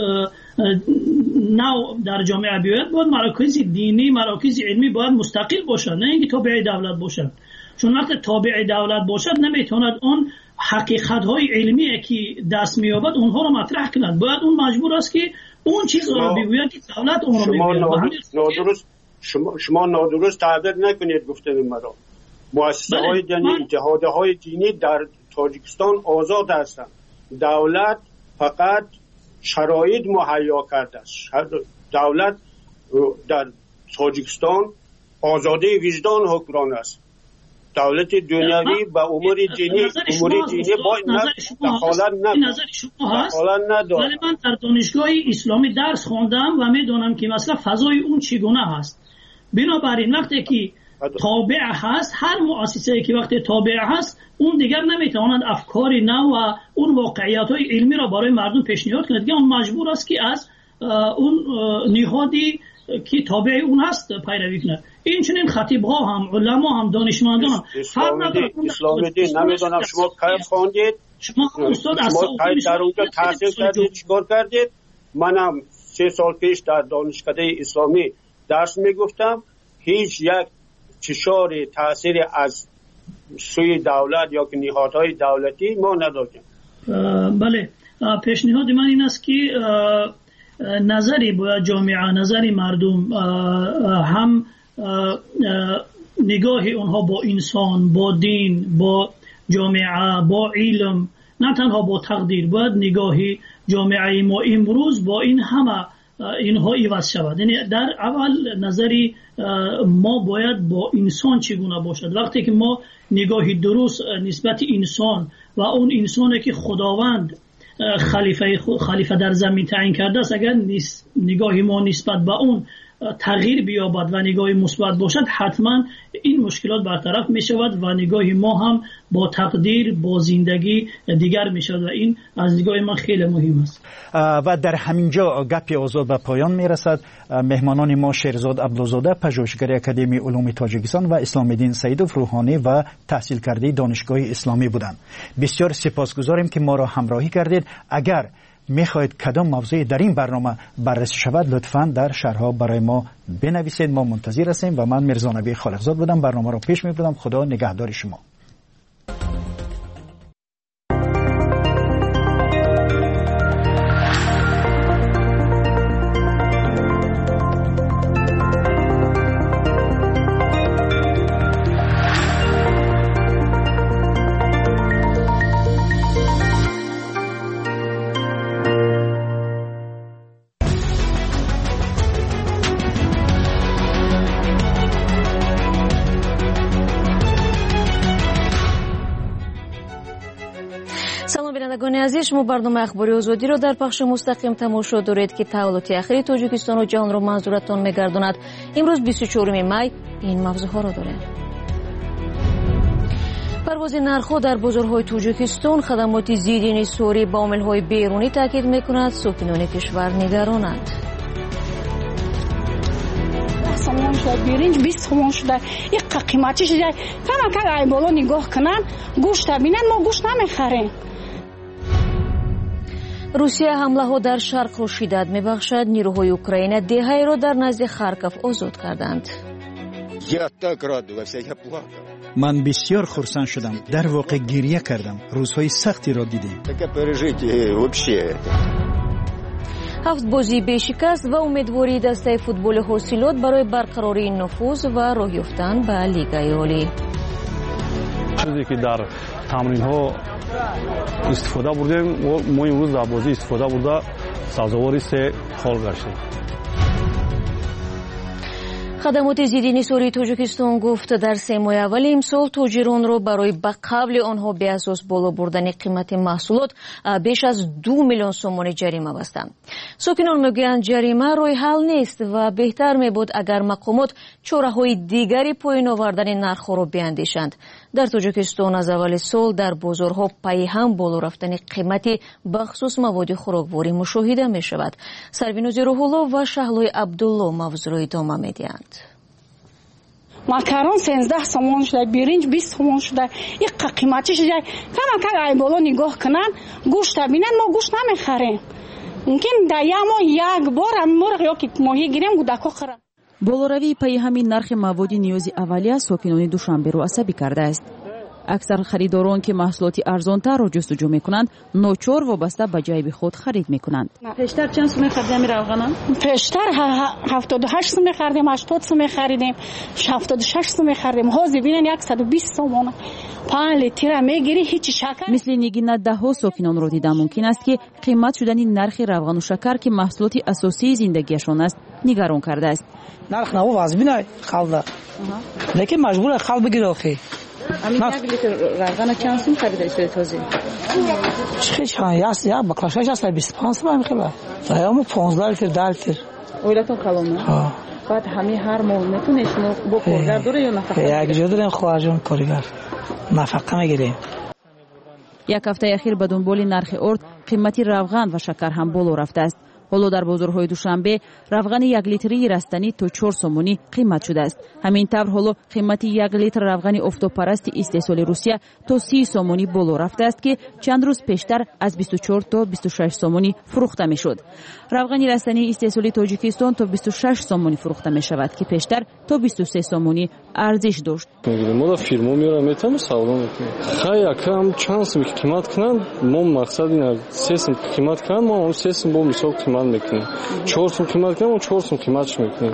نو در جامعه بیاید، باید مراکز دینی مراکز علمی باید مستقل باشد نه اینکه تابع دولت باشد. چون وقتی تابع دولت باشد نمیتواند اون حقیقت های علمی که دست میابد اونها رو مطرح کند. باید اون مجبور است که اون چیز رو بگوید که دولت اون رو بگوید. نادرست شما شما نادرست تعبیر نکنید گفتن مرا. مؤسسه های دینی، اتحادیه های دینی در تاجیکستان آزاد هستند. دولت فقط شرایط مهیا کرده است. دولت در تاجیکستان آزادی وجدان حکمران است. دولت دنیوی به امور دینی امور دینی با دخالت نداره. ولی من در دانشگاه اسلامی درس خواندم و میدونم که مثلا فضای اون چگونه هست. بنابراین وقتی که تابع هست، هر مؤسسه‌ای که وقتی تابع هست اون دیگر نمیتواند افکار نو و اون واقعیت‌های علمی را برای مردم پیشنهاد کند. دیگه اون مجبور است که از اون نهادی که تابع اون هست پیروی کند. این چنین خطیب ها هم علما هم دانشمندان هم فرق نداره. اسلام دین نمیدونم شما کی خواندید، شما استاد از در اونجا تحصیل کردید، چیکار کردید؟ منم سه سال پیش در دانشکده اسلامی درس میگفتم. هیچ یک چشار تاثیر از سوی دولت یا که نهادهای دولتی ما نداشتیم. بله، پیشنهاد من این است که نظری باید جامعه، نظری مردم هم نگاه اونها با انسان، با دین، با جامعه، با علم، نه تنها با تقدیر، باید نگاه جامعه ما امروز با این همه اینها عوض شود. یعنی در اول نظری ما باید با انسان چگونه باشد. وقتی که ما نگاهی درست نسبت انسان و اون انسانی که خداوند خلیفه خلیفه در زمین تعیین کرده است، اگر نگاه ما نسبت به اون تغییر بیابد و نگاه مثبت باشد، حتما این مشکلات برطرف می شود و نگاه ما هم با تقدیر، با زندگی دیگر می شود و این از نگاه من خیلی مهم است. و در همینجا گپی آزاد به پایان می رسد. مهمانان ما شیرزاد عبدالزاده، پژوهشگر اکادمی علوم تاجیکستان و اسلام الدین سیدوف روحانی و تحصیل کرده دانشگاه اسلامی بودند. بسیار سپاسگزاریم که ما را همراهی کردید. اگر میخواهید کدام موضوعی در این برنامه بررسی شود لطفاً در شرح‌ها برای ما بنویسید. ما منتظر هستیم و من میرزا نبی خالقزاد بودم برنامه رو پیش میبردم. خدا نگهدار شما. عزیز، شما برنامه اخباری آزادی را در پخش مستقیم تماشا دارید که تحولات اخیر تاجیکستان و جهان را منظورتان می‌گرداند. امروز بیست و چهارم می این موضوعها را داریم. پرواز نرخ‌ها در بازارهای تاجیکستان، خدمات زیادی انحصاری با عامل‌های بیرونی تاکید می‌کند، ساکنان کشور نگرانند. سامان شده برنج بیست سامان شده، این قیمتش شده. کم کم ای بالا نگاه کنن، گوشت ببینن، ما گوشت نمی‌خریم. روسیه حمله‌ها در شرق را شدت می‌بخشد. نیروهای اوکراین دهه‌ای را در نزد خارکوف آزاد کردند. من بسیار خرسند شدم، در واقع گریه کردم. روزهای سختی را دیدیم. هفت بازی بیشکست و امیدواری دسته فوتبال حاصلات برای برقراری نفوذ و راه یافتن به لیگ‌های عالی. چیزی که در تمرین‌ها استفاده بردیم و ما امروز در بازی استفاده برده سازوار سه خال گشتیم. خدمات ضد انحصاری تاجیکستان گفت در سه ماه اول امسال تاجران را برای به قبل آنها به اساس بالا بردن قیمت محصولات بیش از دو میلیون سومانی جریمه بستند. ساکنان میگویند جریمه راه حل نیست و بهتر میبود اگر مقامات چاره‌های دیگری پایین آوردن نرخ‌ها را بیاندیشند. در تاجیکستان از اول سال در بازارها پای هم بالا رفتن قیمتی بخصوص مواد خوراکواری مشاهده می شود. سروینوز روح‌الله و شهلوی عبدالله موضوع را ادامه میدهند. ماکارون سیزده سومون شده، برنج بیست سومون شده، این قیمتش شده. کم کم ای بالا نگاه کنن، گوشت ببینن، ما گوشت نمیخریم. ممکن در یک ماه یک بار مرغ یا که ماهی گیریم گودکا خورن. болоравии пайи ҳамин нархи маводи ниёзи аввалия сокинони душанберо асабӣ кардааст. аксар харидорон ки маҳсулоти арзонтарро ҷустуҷӯ мекунанд ночор вобаста ба ҷайби худ харид мекунанд. пештар чанд сум мехаридем равғана? пештар ҳафтоду ҳашт сум мехаридем, ҳаштод сум мехаридем, ҳафтоду шаш сум мехаридем. ҳозир бинен яксаду бист сомона. панҷ литра мегири ҳичи шакар. мисли нигина даҳҳо сокинонро дидан мумкин аст ки қимат шудани нархи равғану шакар ки маҳсулоти асосии зиндагиашон аст нигарон кардааст. нарх наво вазбинай халда. лекин маҷбура хал бигире охи. Амин як литр равғана чанд сум харида шуд този? Чихи чанд яс як баклашаш аст بیست و پنج сум мехела. Заёмо панздаҳ литр, даҳ литр. Ойлатон қалона? Ҳа. Баъд ҳами ҳар моҳ метунед шумо бо коргар дора ё нафақа? Як ҷо дорем хоҳарҷон коригар. Нафақа мегирем. як ҳафтаи ахир ба дунболи нархи орд қимати равған ва шакар ҳам боло рафтааст. ҳоло дар бозорҳои душанбе равғани як литрии растанӣ то чор сомонӣ қимат шудааст. ҳамин тавр ҳоло қимати як литр равғани офтобпарасти истеҳсоли русия то си сомонӣ боло рафтааст ки чанд рӯз пештар аз бисту чор то бисту шаш сомонӣ фурӯхта мешуд. равғани растании истеҳсоли тоҷикистон то бисту шаш сомонӣ фурӯхта мешавад ки пештар то бисту се сомонӣ арзиш дошт. мо дар фирмо мерам метавонем савдо мекунем. хай якам чанд сум қимат кунанд, мо мақсад ин се сум қимат кунанд, мо се сум бо мисол қимат мекунем. чор сум қимат кунанд, мо чор сум қиматш мекунем.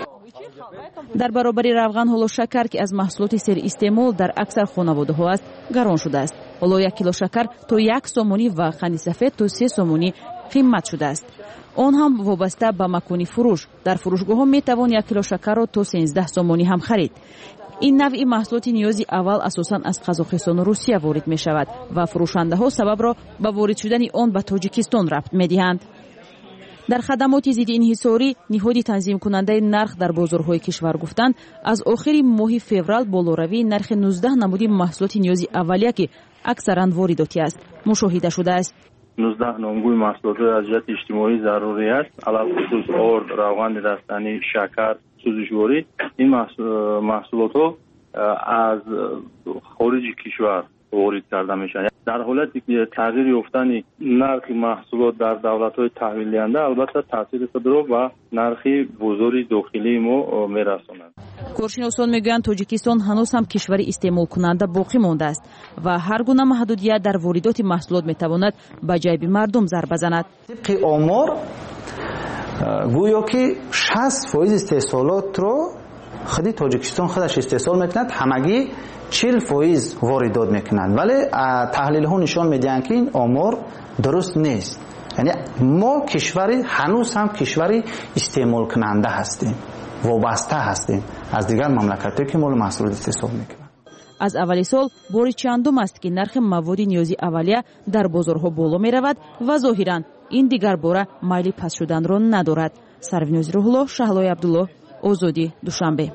дар баробари равған ҳоло шакар ки аз маҳсулоти серистеъмол дар аксар хонаводаҳо аст гарон шудааст. ҳоло як кило шакар то як сомонӣ ва қанди сафед то се сомонӣ қимат шудааст. он ҳам вобаста ба макони фурӯш. дар фурӯшгоҳҳо метавон як кило шакарро то сенздаҳ сомонӣ ҳам харид. ин навъи маҳсулоти ниёзи аввал асосан аз қазоқистону русия ворид мешавад ва фурӯшандаҳо сабабро ба ворид шудани он ба тоҷикистон рабт медиҳанд. дар хадамоти зидди инҳисорӣ ниҳоди танзимкунандаи нарх дар бозорҳои кишвар гуфтанд аз охири моҳи феврал болоравии нархи нуздаҳ намуди маҳсулоти ниёзи аввалия ки аксаран воридотӣ аст мушоҳида шудааст. нуздаҳ номгӯи маҳсулотҳои аз ҷиҳати иҷтимоӣ зарурӣ аст, алахусус орд, равғани растанӣ, шакар, сӯзишворӣ. ин маҳсулотҳо аз хориҷи кишвар ворид карда мешаванд. در حالتی که تغییر یافتن نرخ محصولات در دولت‌های تحویل دهنده البته تاثیر خود را و نرخ بازار داخلی ما می‌رساند. کارشناسان میگویند تاجیکستان هنوز هم کشوری استعمال کننده باقی مانده است و هر گونه محدودیت در واردات محصولات میتواند به جیب مردم ضربه بزند. طبق آمار گویا که شصت فیصد استحصالات را خود تاجیکستان خودش استحصال میکند، همگی چهل فیصد واردات میکنند، ولی تحلیل ها نشان میدهند که این آمار درست نیست. یعنی ما کشوری هنوز هم کشوری استعمال کننده هستیم، وابسته هستیم از دیگر مملکت‌هایی که مال محصولات استحصال میکنند. از اول سال بار چندم است که نرخ مواد نیازی اولیه در بازارها بالا میرود و ظاهراً این دیگر باره میل پس شدن را ندارد. سروینوز روح‌الله، شهلای عبدالله، آزادی، دوشنبه.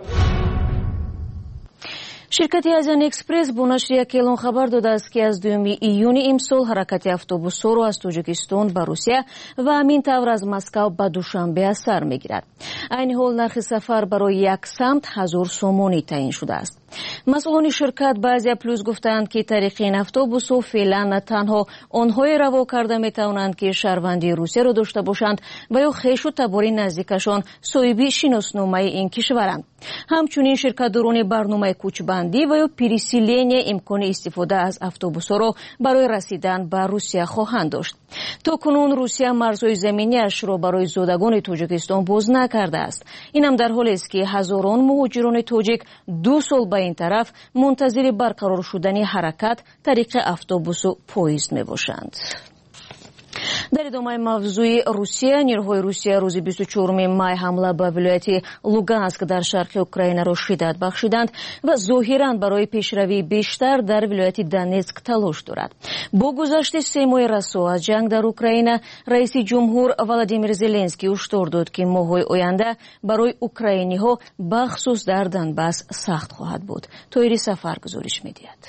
ширкати азиян экспресс бо нашри як эълон хабар додааст ки аз дуюми июни имсол ҳаракати автобусҳоро аз тоҷикистон ба русия ва ҳамин тавр аз москав ба душанбе аз сар мегирад. айни ҳол нархи сафар барои як самт ҳазор сомонӣ таъин шудааст. масъулони ширкат ба азия плюс гуфтанд ки тариқи ин автобусҳо феълан на танҳо онҳое раво карда метавонанд ки шаҳрвандии русияро дошта бошанд ва ё хешу табори наздикашон соҳиби шиносномаи ин кишваранд. ҳамчунин ширкатдорони барномаи кӯчбандӣ ва ё переселение имкони истифода аз автобусҳоро барои расидан ба русия хоҳанд дошт. то кунун русия марзҳои заминиашро барои зодагони тоҷикистон боз накардааст. инам дар ҳолест ки ҳазорон муҳоҷирони тоҷик ду сол ба ин тараф мунтазири барқарор шудани ҳаракат тариқи автобусу поезд мебошанд. дар идомаи мавзӯи русия, нирӯҳои русия рӯзи бисту чорум май ҳамла ба вилояти луганск дар шарқи украинаро шиддат бахшиданд ва зоҳиран барои пешравии бештар дар вилояти донецк талош дорад. бо гузашти се моҳи расо аз ҷанг дар украина, раиси ҷумҳур Владимир Зеленский ҳуштор дод ки моҳҳои оянда барои украиниҳо бахусус дар Донбасс сахт хоҳад буд. тоири сафар гузориш медиҳад.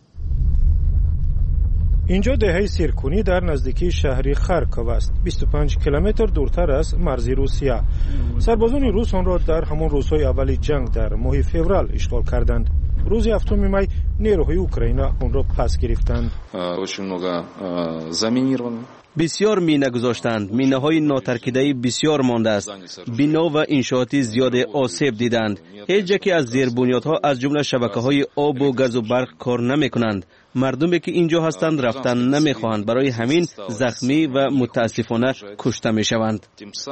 اینجا دهه سیرکونی در نزدیکی شهری خارکوف است، بیست و پنج کیلومتر دورتر از مرز روسیه. سربازان روس آن را در همان روزهای اول جنگ در ماه فوریه اشغال کردند. روز هفتم می نیروهای اوکراینا آن را پس گرفتند. بسیار مینه گذاشتند. مینه های ناترکیده بسیار مانده است. بنا و انشاءاتی زیاد آسیب دیدند. هیچ جایی از زیربنیادها از جمله شبکه های آب و گاز و برق کار نمی کنند. مردمی که اینجا هستند رفتن نمی خواهند، برای همین زخمی و متاسفانه کشته می شوند.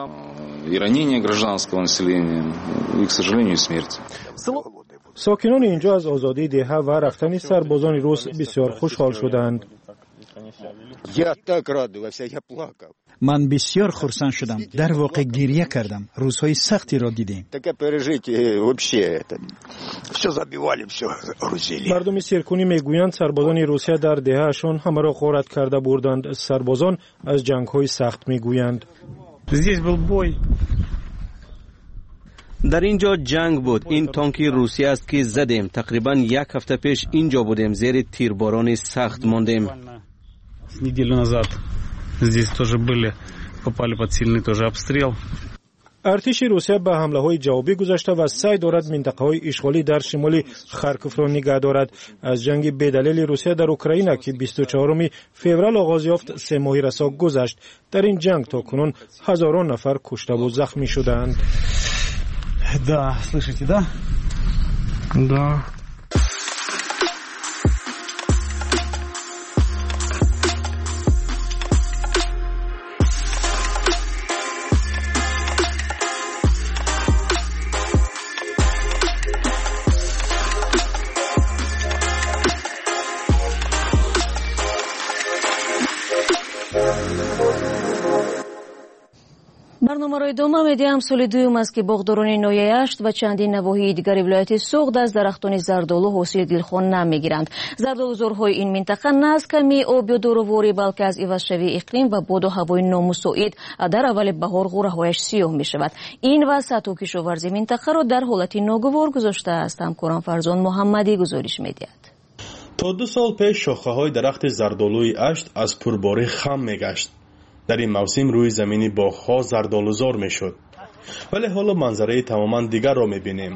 ساکنان اینجا از آزادی دهه و رفتن سربازان روس بسیار خوشحال شدند. من بسیار خرسند شدم، در واقع گریه کردم. روزهای سختی را دیدیم. مردم سیرکونی میگویند سربازان روسیه در دههشان همه را غارت کرده بردند. سربازان از جنگ‌های سخت میگویند. در اینجا جنگ بود. این تانکی روسیه است که زدیم. تقریبا یک هفته پیش اینجا بودیم، زیر تیرباران سخت ماندیم. неделю назад здесь тоже были, попали под сильный тоже обстрел. ارتش روسیه به حمله های جوابی گذاشته و سعی دارد منطقه های اشغالی در شمال خارکوف را نگه دارد. از جنگ بدلیل روسیه در اوکراین که بیست و چهارم فوریه آغاز یافت، سه ماه رسا گذشت. در این جنگ تا کنون هزاران نفر کشته و زخمی شدند. Да, слышите, да? Да. барномаро идома медиҳам. соли дуюм аст ки боғдорони нояашт ва чандин навоҳии дигари вилояти суғд аз дарахтони зардолу ҳосили дилхон намегиранд. зардолузорҳои ин минтақа на аз ками об ё дороворӣ, балки аз ивазшавии иқлим ва боду ҳавои номусоид дар аввали баҳор ғӯраҳояш сиёҳ мешавад. ин ва сатҳу кишоварзи минтақаро дар ҳолати ногувор гузоштааст. ҳамкорам Фарзон Муҳаммадӣ гузориш медиҳад. то ду сол пеш шохаҳои дарахти зардолуи ашт аз пурборӣ хам мегашт. дар ин мавсим рӯи замини боғҳо зардолузор мешуд. вале ҳоло манзараи тамоман дигарро мебинем.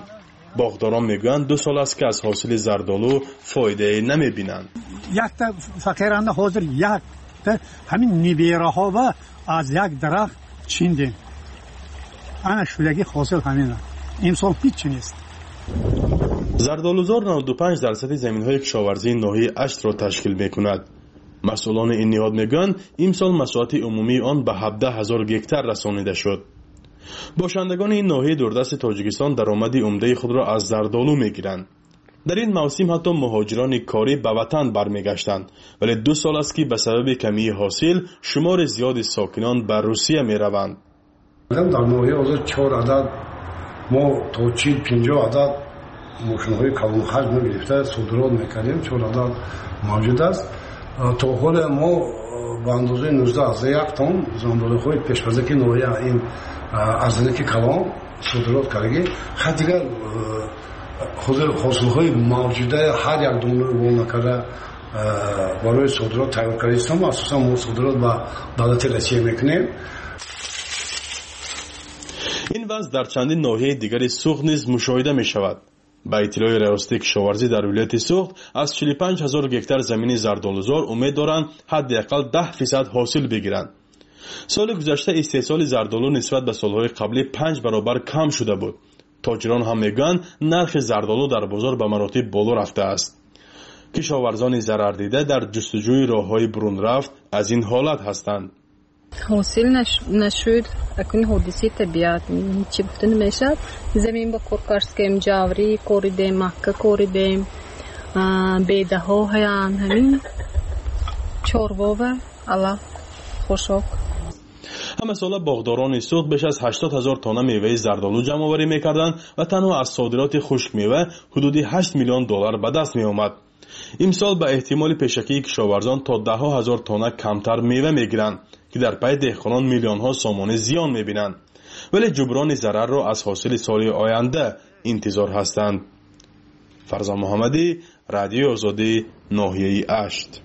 باغداران میگویند دو سال است که از حاصل زردآلو فایده نمیبینند. یک تا فقیرانه حاضر یک تا همین نیبیره ها و از یک درخت چیندیم. انا شدگی حاصل همینه. امسال هیچ نیست. زردآلوزار نود و پنج درصد زمین‌های کشاورزی ناحیه اشت را تشکیل می‌کند. مسئولان این نهاد میگویند امسال مساحت عمومی آن به هفده هزار گکتار رسانیده شد. باشندگان این ناحیه دوردست تاجیکستان درآمد عمده خود را از زردآلو می‌گیرند. در این موسم حتی مهاجران کاری به وطن برمیگشتند، ولی دو سال است که به سبب کمی حاصل شمار زیاد ساکنان به روسیه می‌روند. در ناحیه حاضر چهار عدد ما تا چهل پنجاه عدد ماشین‌های کلان حجم گرفته صادرات می‌کردیم. چهار عدد موجود است. تا حال ما به اندازه نوزده از یک تن زندان‌های پیش‌پزکی ناحیه این ارزنک کلان صادرات کردیم. خود دیگر حاضر حاصل‌های موجوده هر یک دونه رو نکرده برای صادرات تیار کردیم. اساساً ما صادرات به دولت روسیه می‌کنیم. این وضع در چندین ناحیه دیگر سوخت نیز مشاهده می‌شود. با اطلاع ریاست کشاورزی در ولایت سوخت از چهل و پنج هزار گکتار زمین زردآلوزار امید دارند حداقل ده فیصد حاصل بگیرند. سال گذشته استحصال زردآلو نسبت به سالهای قبلی پنج برابر کم شده بود. تاجران هم میگویند نرخ زردآلو در بازار به مراتب بالا رفته است. کشاورزان ضرر دیده در جستجوی راههای برون رفت از این حالت هستند. حاصل نش... نشد اکنون حادثه طبیعت چی گفته نمیشد. زمین با کار کردیم، جاوری کوریدیم، مکه کوریدیم، بیده ها هیان همین چوروا و الله خوشاک. همه ساله باغداران سوخت بیش از هشتاد هزار تانه میوه زردآلو جمع آوری میکردند و تنها از صادرات خشک میوه حدود هشت میلیون دلار به دست می آمد. امسال به احتمال پیشکی کشاورزان تا ده هزار تانه کمتر میوه میگیرند که در پی دهقانان میلیون ها سامانه زیان میبینند، ولی جبران ضرر را از حاصل سال آینده انتظار هستند. فرزان محمدی، رادیو آزادی، ناحیه اشت.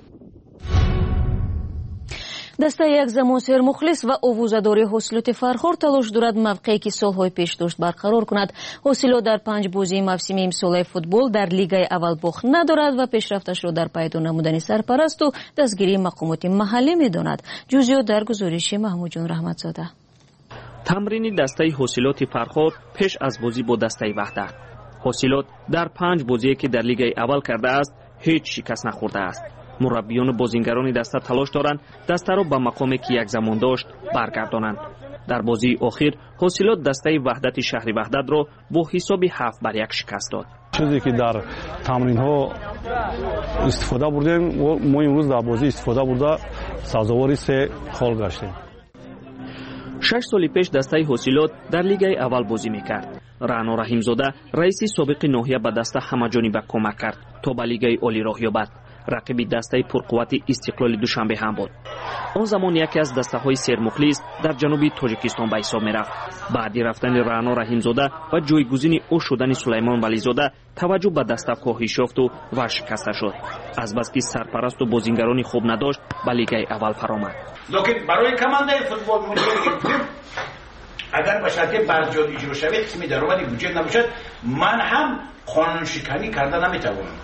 دسته یک زمان سرمخلص و اووزاداری حاصلات فرخور تلاش دارد موقعی که سالهای پیش داشت برقرار کند. حاصلات در پنج بازی موسم امسال فوتبال در لیگای اول باخت ندارد و پیشرفتش را در پیدا نمودن سرپرست و دستگیری مقامات محلی می‌داند. جزئیات در گزارش محمود جان رحمتزاده. تمرین دسته حاصلات فرخور پیش از بازی با دسته وحدت. حاصلات در پنج بازی که در لیگای اول کرده است هیچ شکست نخورده است. مربیان و بازیگران دسته تلاش دارند دسته را به مقامی که یک زمان داشت برگردانند. در بازی اخیر حاصلات دسته وحدت شهر وحدت را با حساب هفت بر یک شکست داد. چیزی که در تمرین ها استفاده بردیم و ما امروز در بازی استفاده برده سازواری سه خال گشتیم. شش سال پیش دسته حاصلات در لیگای اول بازی میکرد. رعنا رحیمزاده رئیس سابق ناحیه به دسته همه‌جانبه کمک کرد تا به لیگای عالی راه یابد. رقیب دسته پرقوت استقلال دوشنبه هم بود. آن زمان یکی از دسته های سرمخلص در جنوب تاجیکستان به حساب می رفت. بعدی رفتن رعنا رحیمزاده و جایگزین او شدن سلیمان ولیزاده توجه به دسته کاهش یافت و ورشکسته شد. از بس که سرپرست و بازیگرانی خوب نداشت به لیگای اول فرامد. لیکن برای کمانده فوتبال ملی اگر به شرط برجام اجرا شود قسمی درآمدی بودجه نباشد من هم قانون شکنی کرده نمیتوانم.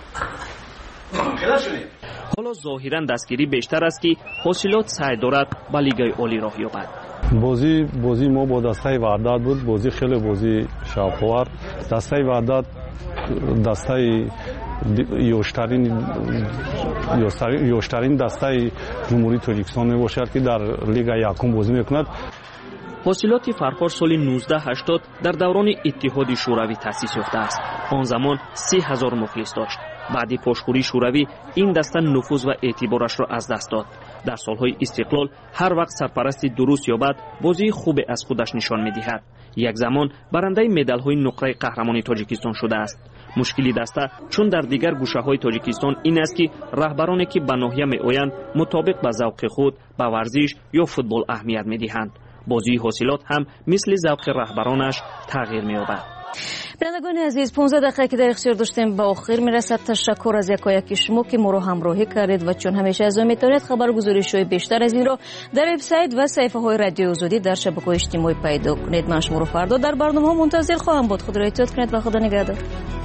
حالا ظاهرا دستگیری بیشتر است که حاصلات سعی دارد به لیگای عالی راه یابد. بازی بازی ما با دسته وحدت بود. بازی خیلی بازی شاوخوار. دسته وحدت دسته یوشترین یوشترین دسته جمهوری تاجیکستان می باشد که در لیگ یکم بازی میکند. حاصلات فرخور سال نوزده هشتاد در دوران اتحاد شوروی تأسیس یافته است. آن زمان سی هزار مخلص داشت. بعدی پشتگیری شوروی این دسته نفوذ و اعتبارش را از دست داد. در سالهای استقلال هر وقت سرپرستی درست یابد بازی خوب از خودش نشان می‌دهد. یک زمان برنده مدال‌های نقره قهرمانی تاجیکستان شده است. مشکلی دسته چون در دیگر گوشه‌های تاجیکستان این است که رهبرانی که به ناحیه می‌آیند مطابق به ذوق خود به ورزش یا فوتبال اهمیت می‌دهند. بازی حاصلات هم مثل ذوق رهبرانش تغییر می‌یابد. بینندگان عزیز، پانزده دقیقه که در اختیار داشتیم با آخر میرسد. تشکر از یکایک شما که ما رو همراهی کردید و چون همیشه از میتونید خبرگزاری شوی بیشتر از این را در وبسایت و صفحه های رادیو آزادی در شبکه‌های اجتماعی پیدا کنید. من شما رو فردا در برنامه ها منتظر خواهم بود. خدا را احتیاط کنید و خدا نگهدار.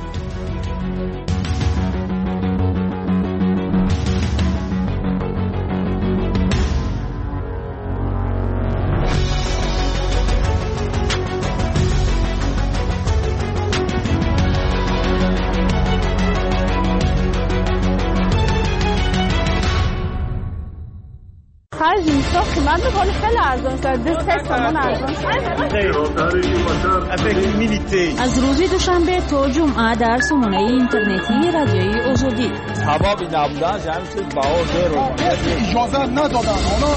من بخوام خیلی ارزان شد. دو سه تومن ارزان شد. از روز دوشنبه تا جمعه در سامانه اینترنتی رادیوی آزادی. سبب نبودن جمع شد بها اجازه ندادن.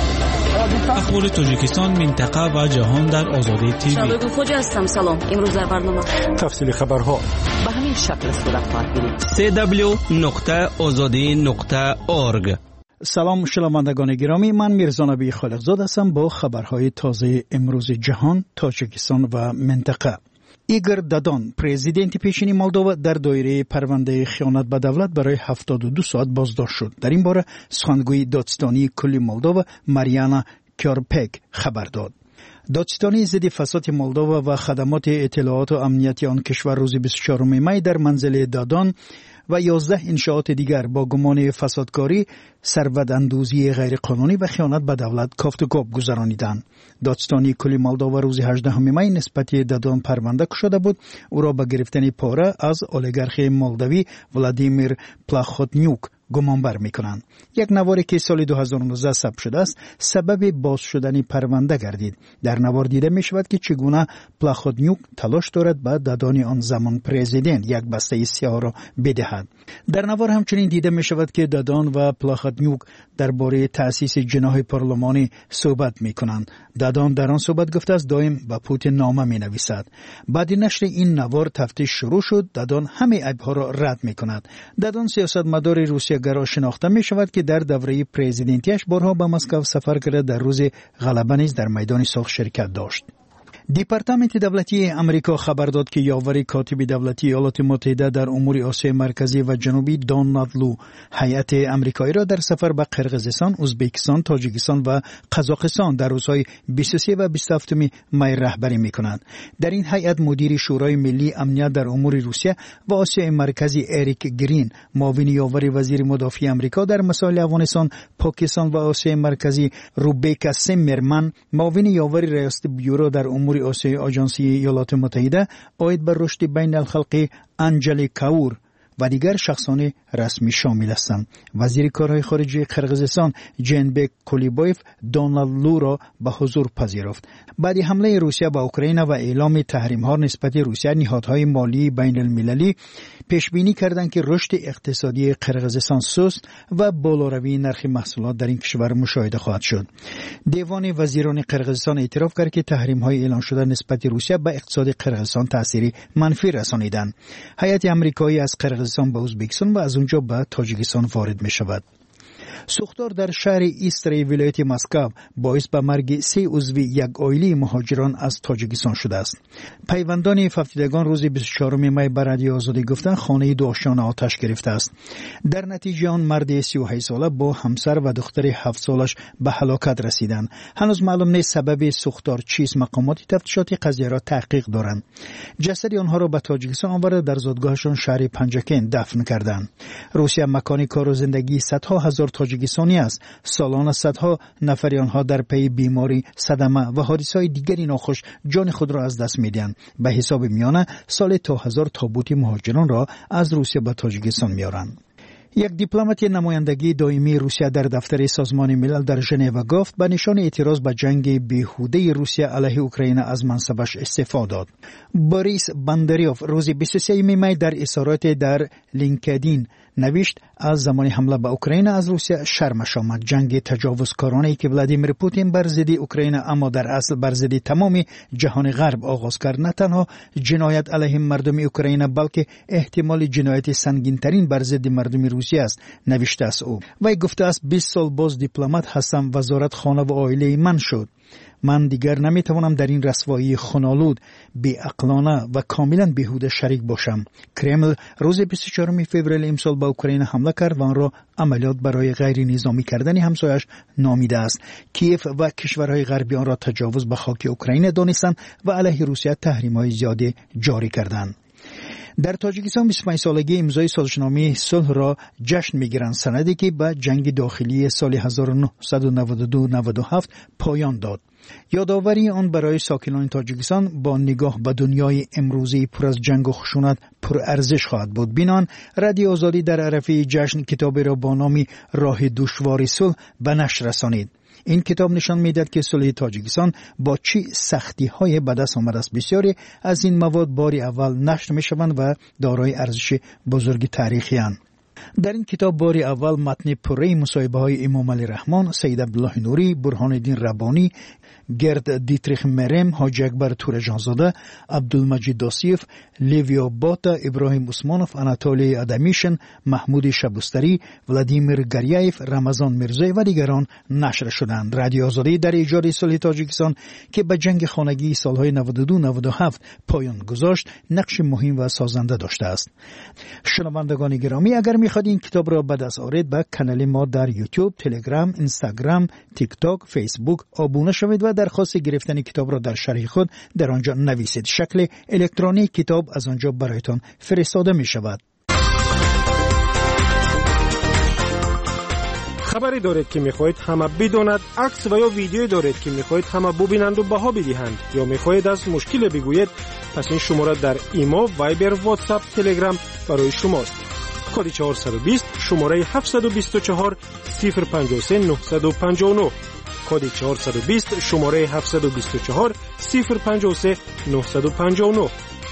اخبار تاجیکستان، منطقه و جهان در آزادی تیوی. شبکه خوجا هستم. سلام. امروز در برنامه تفصیل خبرها به همین شکل صورت پرگیرید. سی دبلیو نقطه آزادی نقطه اورگ. سلام شنوندگان گرامی، من میرزا نبی خالقزاده هستم با خبرهای تازه امروز جهان، تاجیکستان و منطقه. ایگور دادان، پرزیدنت پیشین مولدووا، در دایره پرونده خیانت به دولت برای هفتاد و دو ساعت بازداشت شد. در این باره سخنگوی دادستانی کلی مولدووا ماریانا کیارپک خبر داد. دادستانی ضد فساد مولدووا و خدمات اطلاعات و امنیتی آن کشور روز بیست و چهارم می در منزل دادان و یازده انشاءات دیگر با گمان فسادکاری، ثروت‌اندوزی غیرقانونی و خیانت به دولت کافت و کاب گذرانیدند. دادستانی کلی مولدووا روز هجدهم می نسبت دادان پرونده شده بود. او را به گرفتن پاره از اولیگارخ مولدوی ولادیمیر پلاخوتنیوک گمانبر میکنند. یک نواری که سال دو هزار و نوزده ثبت شده است سبب باز شدن پرونده گردید. در نوار دیده می شود که چگونه پلاخوتنیوک تلاش دارد به دادان آن زمان پرزیدنت یک بسته سیاه را بدهد. در نوار همچنین دیده می شود که دادان و پلاخوتنیوک درباره تأسیس جناح پارلمانی صحبت می کنند. دادان در آن صحبت گفته است دائم به پوتین نامه می نویسد. بعد نشر این نوار تفتیش شروع شد. دادان همه عیب‌ها را رد می کند. دادان سیاستمدار روسیه گرا شناخته می شود که در دوره پرزیدنتیش بارها به مسکو سفر کرده. در روز غلبه نیز در میدان صلح شرکت داشت. دیپارتمنت دولتی امریکا خبر داد که یاوری کاتب دولتی ایالات متحده در امور آسیای مرکزی و جنوبی دونالد لو هیئت امریکایی را در سفر به قرقیزستان، ازبکستان، تاجیکستان و قزاقستان در روزهای بیست و سه و بیست و هفت می رهبری می‌کند. در این هیئت مدیر شورای ملی امنیت در امور روسیه و آسیای مرکزی اریک گرین، معاون یاوری وزیر مدافع امریکا در مسائل افغانستان، پاکستان و آسیای مرکزی روبیکا سیمرمن، معاون یاوری ریاست بیورو در امور آسیای آژانسی ایالات متحده آید بر رشد بین الخلقی انجلی کاور و دیگر شخصان رسمی شامل هستند. وزیر کارهای خارجه قرقیزستان جنبک کولیبایف دونالد لو را به حضور پذیرفت. بعد حمله روسیه به اوکراین و اعلام تحریم‌ها نسبت روسیه، نهادهای مالی بین المللی پیش بینی کردند که رشد اقتصادی قرقیزستان سست و بالاروی نرخ محصولات در این کشور مشاهده خواهد شد. دیوان وزیران قرقیزستان اعتراف کرد که تحریم‌های اعلام شده نسبت روسیه به اقتصاد قرقیزستان تأثیری منفی رسانیدند. هیئت آمریکایی از قرقیزستان به ازبکستان و از اونجا به تاجیکستان وارد می شود. سوختار در شهر ایستری ولایت مسکو باعث به مرگ سه عضو یک عائله مهاجران از تاجیکستان شده است. پیوندان ففتیدگان روز بیست و چهارم می به رادیو آزادی گفتند خانه دو آشیانه آتش گرفته است. در نتیجه آن مرد سی و هشت ساله با همسر و دختر هفت سالش به هلاکت رسیدند. هنوز معلوم نیست سبب سوختار چیست. مقامات تفتیشات قضیه را تحقیق دارند. جسد آنها را به تاجیکستان آورده در زادگاهشان شهر پنجکن دفن کردند. روسیه مکان کار و زندگی صدها هزار تاجیکستانی است. سالانه صدها نفر آنها در پی بیماری، صدمه و حادثه‌های دیگری ناخوش جان خود را از دست می‌دهند. به حساب میانه سال تا هزار تابوت مهاجران را از روسیه به تاجیکستان می‌آورند. یک دیپلمات نمایندگی دائمی روسیه در دفتر سازمان ملل در ژنو گفت به نشان اعتراض به جنگ بیهوده روسیه علیه اوکراین از منصبش استعفا داد. بوریس باندریوف روز بیست و سه می در اظهارات در لینکدین نوشت از زمان حمله به اوکراین از روسیه شرمش آمد. جنگ تجاوزکارانه که ولادیمیر پوتین بر ضد اوکراین اما در اصل بر ضد تمام جهان غرب آغاز کرد نه تنها جنایت علیه مردم اوکراین بلکه احتمال جنایت سنگین‌ترین بر ضد مردم روسیه است، نوشته است او. وی گفته است بیست سال باز دیپلمات هستم، وزارت خانه و عائله من شد. من دیگر نمیتوانم در این رسوایی خونالود، بی‌عقلانه و کاملا بیهوده شریک باشم. کرمل روز بیست و چهارم فوریه امسال به اوکراین حمله کرد و آن را عملیات برای غیر نظامی کردن همسایش نامیده است. کیف و کشورهای غربی آن را تجاوز به خاک اوکراین دانستند و علیه روسیه تحریم‌های زیادی جاری کردند. در تاجیکستان بیست و پنج سالگی امضای سازشنامه صلح را جشن می‌گیرند، سندی که به جنگ داخلی سال هزار و نهصد و نود و دو نود و هفت پایان داد. یادآوری آن برای ساکنان تاجیکستان با نگاه به دنیای امروزی پر از جنگ و خشونت پر ارزش خواهد بود. بینان رادیو آزادی در عرفه جشن کتابی را با نام راه دشوار صلح به نشر رسانید. این کتاب نشان می‌دهد که صلح تاجیکستان با چه سختی‌های به دست آمده است. بسیاری از این مواد بار اول نشر می‌شوند و دارای ارزش بزرگ تاریخی اند. در این کتاب بار اول متن پره مصاحبه‌های امام علی رحمان، سید عبدالله نوری، برهان الدین ربانی، گرد دیتریخ مرم، حاجی اکبر تورجانزاده، عبدالمجید داسیف، لیویا باتا، ابراهیم عثمانوف، اناتولی ادمیشن، محمود شبستری، ولادیمیر گریایف، رمضان میرزایی و دیگران نشر شدند. رادیو آزادی در ایجاد صلح تاجیکستان که به جنگ خانگی سالهای نود و دو نود و هفت پایان گذاشت نقش مهم و سازنده داشته است. شنوندگان گرامی، اگر می‌خواهید این کتاب را به دست آورید به کانال ما در یوتیوب، تلگرام، اینستاگرام، تیک تاک، فیسبوک ابونه شوید و درخواست گرفتن کتاب را در شرح خود در آنجا نویسید. شکل الکترونیک کتاب از آنجا برایتان فرستاده می شود. خبری دارید که میخواهید همه بداند، عکس و یا ویدیویی دارید که میخواهید همه ببینند و بها بدهند، یا میخواهید از مشکل بگویید، پس این شماره در ایما، وایبر، واتساپ، تلگرام برای شماست. کد چهارصد و بیست شماره هفتصد و بیست و چهار صفر پنجاه و سه نهصد و پنجاه و نه. کد چهارصد و بیست شماره هفتصد و بیست و چهار صفر پنجاه و سه نهصد و پنجاه و نه.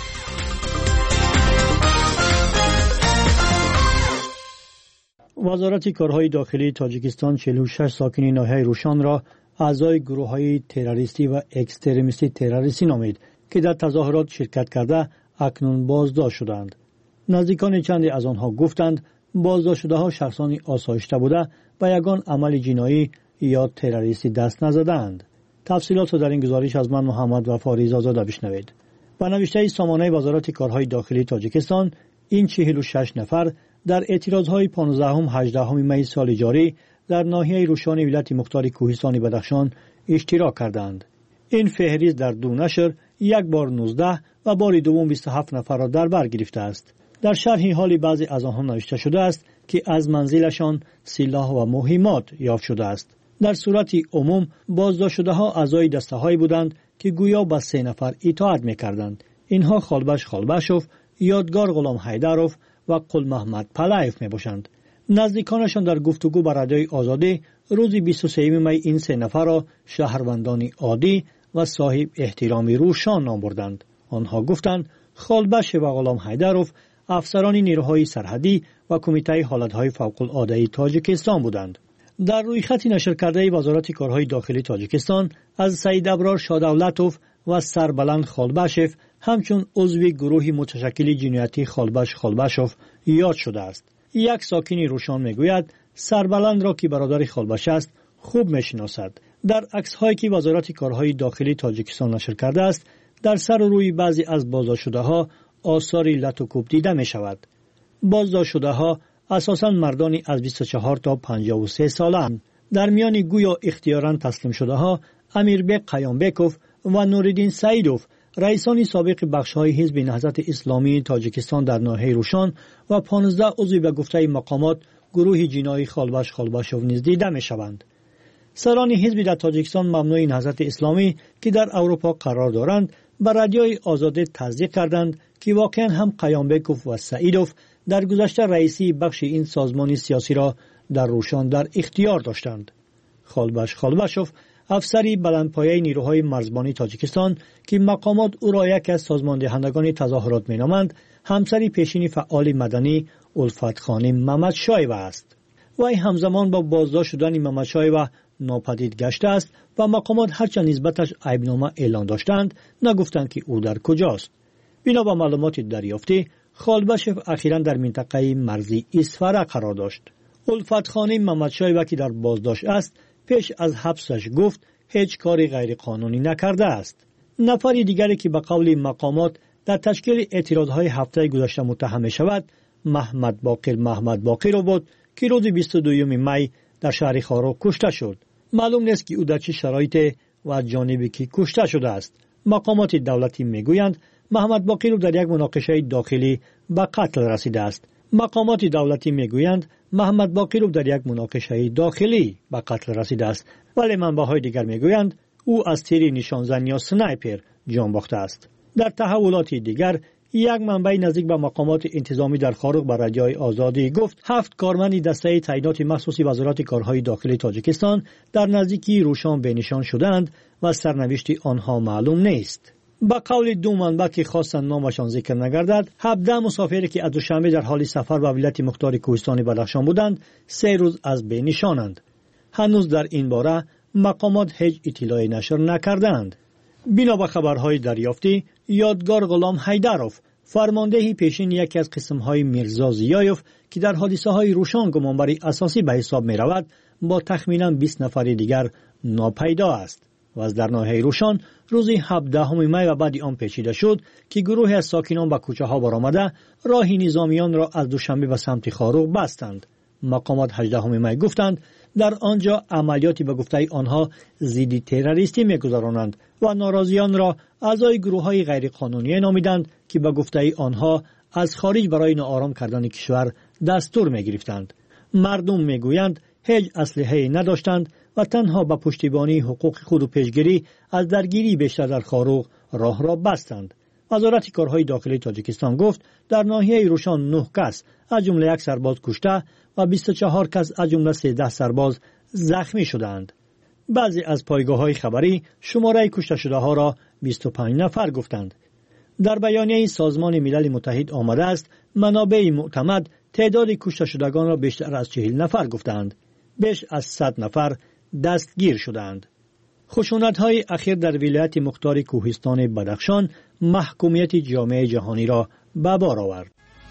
وزارت کارهای داخلی تاجیکستان چهل و شش ساکن ناحیه روشان را اعضای گروه‌های تروریستی و اکستریمیستی تروریستی نامید که در تظاهرات شرکت کرده اکنون بازداشت شدند. نزدیکان چندی از آنها گفتند بازداشت شده‌ها شخصانی آسایشته بوده و یگان عمل جنایی یا تروریستی دست نزدند. تفصیلات را در این گزارش از من محمد وفا ریزازاده بشنوید. با نوشته سامانه وزارت کارهای داخلی تاجیکستان، این چهل و شش نفر در اعتراضهای پانزدهم هجدهم می سال جاری در ناحیه روشان ولایت مختار کوهستان بدخشان اشتراک کردند. این فهرست در دو نشر یک بار نوزده و بار دوم بیست و هفت نفر را در بر گرفته است. در شرح حال بعضی از آنها نوشته شده است که از منزلشان سلاح و مهمات یافت شده است. در صورت عموم بازداشت شده‌ها اعضای دسته‌هایی بودند که گویا به سه نفر اطاعت می‌کردند. اینها خالبش خالبشوف، یادگار غلام حیدروف و قل محمد پلایف می‌باشند. نزدیکانشان در گفتگو با رادیوی آزادی روز بیست و سوم می این سه نفر را شهروندانی عادی و صاحب احترامی روشان نام بردند. آنها گفتند خالبش و غلام حیدروف افسران نیروهای سرحدی و کمیته حالتهای فوق‌العاده تاجیکستان بودند. در روی خط نشر کرده وزارت کارهای داخلی تاجیکستان از سید ابرار شادولتوف و سربلند خالبشف همچون عضو گروه متشکل جنایتی خالبش خالبشوف یاد شده است. یک ساکنی روشان میگوید سربلند را که برادر خالبش است خوب میشناسد. در عکس‌هایی که وزارت کارهای داخلی تاجیکستان نشر کرده است، در سر و روی بعضی از بازداشت شده‌ها آثار لط و کوب دیده می شود. بازداشت شده‌ها اساساً مردانی از بیست و چهار تا پنجاه و سه ساله‌اند. در میان گویا اختیاراً تسلیم شده‌ها امیربک قیامبکوف و نوردین سعیدوف، رئیسان سابق بخش‌های حزب نهضت اسلامی تاجیکستان در ناحیه روشان و پانزده عضو به گفته مقامات گروه جنایی خالبش خالبشوف نیز دیده می‌شوند. سران حزب در تاجیکستان ممنوع نهضت اسلامی که در اروپا قرار دارند به رادیوی آزادی تصدیق کردند که واقعا هم قیامبکوف و سعیدوف در گذشته رئیسی بخش این سازمان سیاسی را در روشان در اختیار داشتند. خالبش خالبشوف افسری بلندپایه نیروهای مرزبانی تاجیکستان که مقامات او را یکی از سازماندهندگان تظاهرات مینامند، همسری پیشین فعال مدنی الفت خانم محمد شایو است. وی همزمان با بازداشت شدن محمد شایو ناپدید گشته است و مقامات هرچند نسبتش عیبنامه اعلان داشتند نگفتند که او در کجاست. بنا به معلومات دریافتی، خالبشف اخیراً در منطقه مرزی اسفره قرار داشت. الفت خانم محمد شایو که در بازداشت است پیش از حبسش گفت هیچ کاری غیرقانونی نکرده است. نفر دیگری که به قول مقامات در تشکیل اعتراضهای هفته گذشته متهم می شود، محمد باقر محمد باقر بود که روز بیست و دوم می در شهر خارق کشته شد. معلوم نیست که او در چه شرایط و از جانبی که کشته شده است. مقامات دولتی میگویند محمد باقر در یک مناقشه داخلی به قتل رسیده است. مقامات دولتی میگویند محمد باقر در یک مناقشه داخلی به قتل رسیده است، ولی منبع‌های دیگر میگویند او از تیر نشانزن یا سنایپر جان باخته است. در تحولات دیگر یک منبع نزدیک به مقامات انتظامی در خارق به رادیوی آزادی گفت هفت کارمند دسته تعیینات مخصوصی وزارت کارهای داخلی تاجیکستان در نزدیکی روشان بنشان شدند و سرنوشت آنها معلوم نیست. با قول دو منبع که خواستند نامشان ذکر نگردد، هفده مسافری که از دوشنبه در حال سفر به ولایت مختار کوهستان بدخشان بودند، سه روز از بین نشانند. هنوز در این باره مقامات هیچ اطلاعی نشر نکردند. بنا به خبرهای دریافتی، یادگار غلام حیدروف، فرمانده پیشین یکی از قسمهای میرزا زیایوف که در حادثه های روشان گمانبری اساسی به حساب می رود، با تخمینا بیست نفر دیگر ناپیدا است و از در ناحیه روشان روز هفدهم می و بعد آن پیچیده شد که گروه از ساکنان به کوچه ها برآمده راه نظامیان را از دوشنبه به سمت خارق بستند. مقامات هجدهم می گفتند در آنجا عملیاتی به گفته آنها ضد تروریستی می‌گذرانند و ناراضیان را اعضای گروه‌های غیرقانونی نامیدند که به گفته آنها از خارج برای ناآرام کردن کشور دستور می‌گرفتند. مردم می‌گویند هیچ اسلحه‌ای نداشتند و تنها به پشتیبانی حقوق خود و پیشگیری از درگیری بیشتر در خارق راه را بستند. وزارت کارهای داخلی تاجیکستان گفت در ناحیه روشان نه کس از جمله یک سرباز کشته و بیست و چهار کس از جمله سیزده سرباز زخمی شدند. بعضی از پایگاه‌های خبری شماره کشته شده ها را بیست و پنج نفر گفتند. در بیانیه سازمان ملل متحد آمده است منابع معتمد تعداد کشته شدگان را بیشتر از چهل نفر گفتند. بیش از صد نفر دستگیر شدند. خشونت‌های اخیر در ولایت مختار کوهستان بدخشان محکومیت جامعه جهانی را به بار آورد.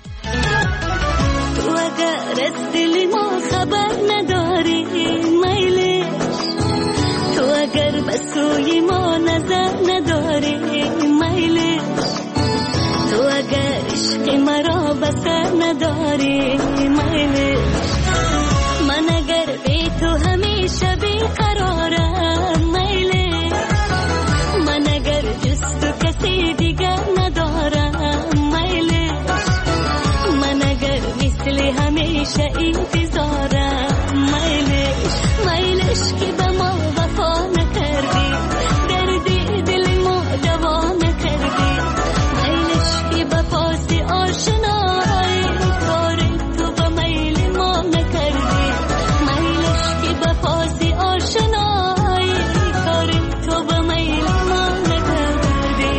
تو اگر از دل ما خبر نداری میلش، تو اگر به سوی ما نظر نداری میلش، تو اگر عشق مرا بسر نداری میلش، من اگر بی تو همیشه بیقرارم میلش، من اگر جز تو کسی دیگر ندارم میلش، من اگر مثل همیشه انتظارم میلش، میلش که به ما وفا نکردی، دردی دل ما دوا نکردی، میلش که به پاس آشنایی کار تو به میل ما نکردی، میلش که به پاس آشنایی کار تو به میل ما نکردی.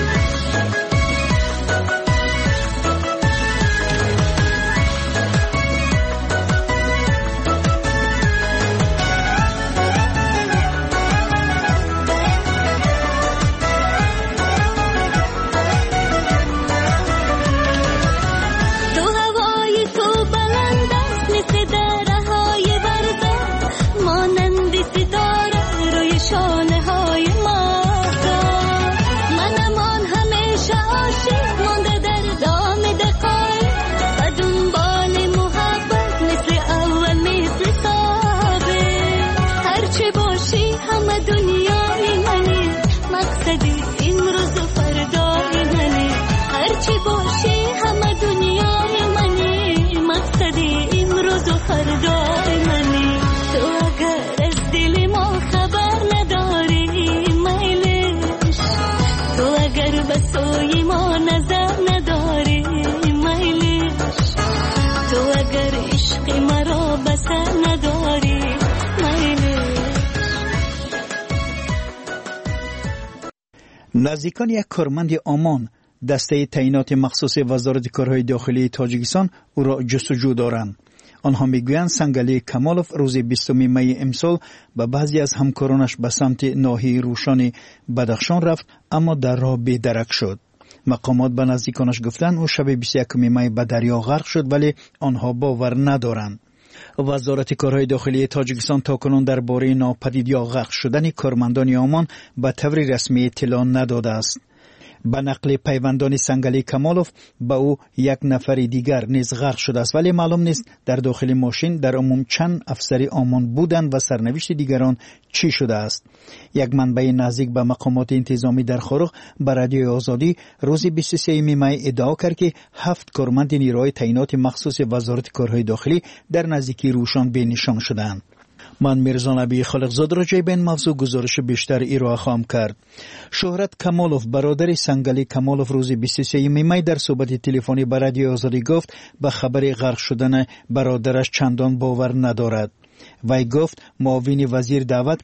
تو هوای تو بلند است مثل درهای برزخ، مانند ستاره روی شانه های ماهتاب، من امان همیشه عاشق مانده در دام دقایق و دنبال محبت مثل اول مثل ثابت، هرچه باشی همه دنیای منی، مقصدی امروز و فردای منی، هرچه باشی همه دنیای منی، مقصدی امروز و فردای منی، تو اگر از دل ما خبر نداری میلش، تو اگر به سوی ما نظر نداری میلش، تو اگر عشق مرا بسر نداری میلش. نزدیکان یک کارمند آمان دسته تعیینات مخصوص وزارت کارهای داخلی تاجیکستان او را جستجو دارند. آنها میگویند سنگلی کمالوف روز بیستم می امسال به بعضی از همکارانش به سمت ناحیه روشان بدخشان رفت اما در راه بی‌درک شد. مقامات به نزدیکانش گفتند او شب بیست و یکم می به دریا غرق شد ولی آنها باور ندارند. وزارت کارهای داخلی تاجیکستان تاکنون درباره ناپدید یا غرق شدن کارمندان آمان به طور رسمی اطلاع نداده است. به نقل پیوندان سنگلی کمالوف به او یک نفر دیگر نیز غرق شده است، ولی معلوم نیست در داخل ماشین در عموم چند افسری آمان بودند و سرنوشت دیگران چی شده است. یک منبع نزدیک به مقامات انتظامی در خارق به رادیوی آزادی روز بیست و سوم می ادعا کرد که هفت کارمند نیروهای تعیینات مخصوص وزارت کارهای داخلی در نزدیکی روشان به نشان شدند. من میرزا نبی خالقزاد راجع به این موضوع گزارش بیشتر ارائه خواهم کرد. شهرت کمالوف برادر سنگلی کمالوف روز بیست و سوم می در صحبت تلفنی با رادیو آزادی گفت به خبر غرق شدن برادرش چندان باور ندارد. وی گفت معاون وزیر دعوت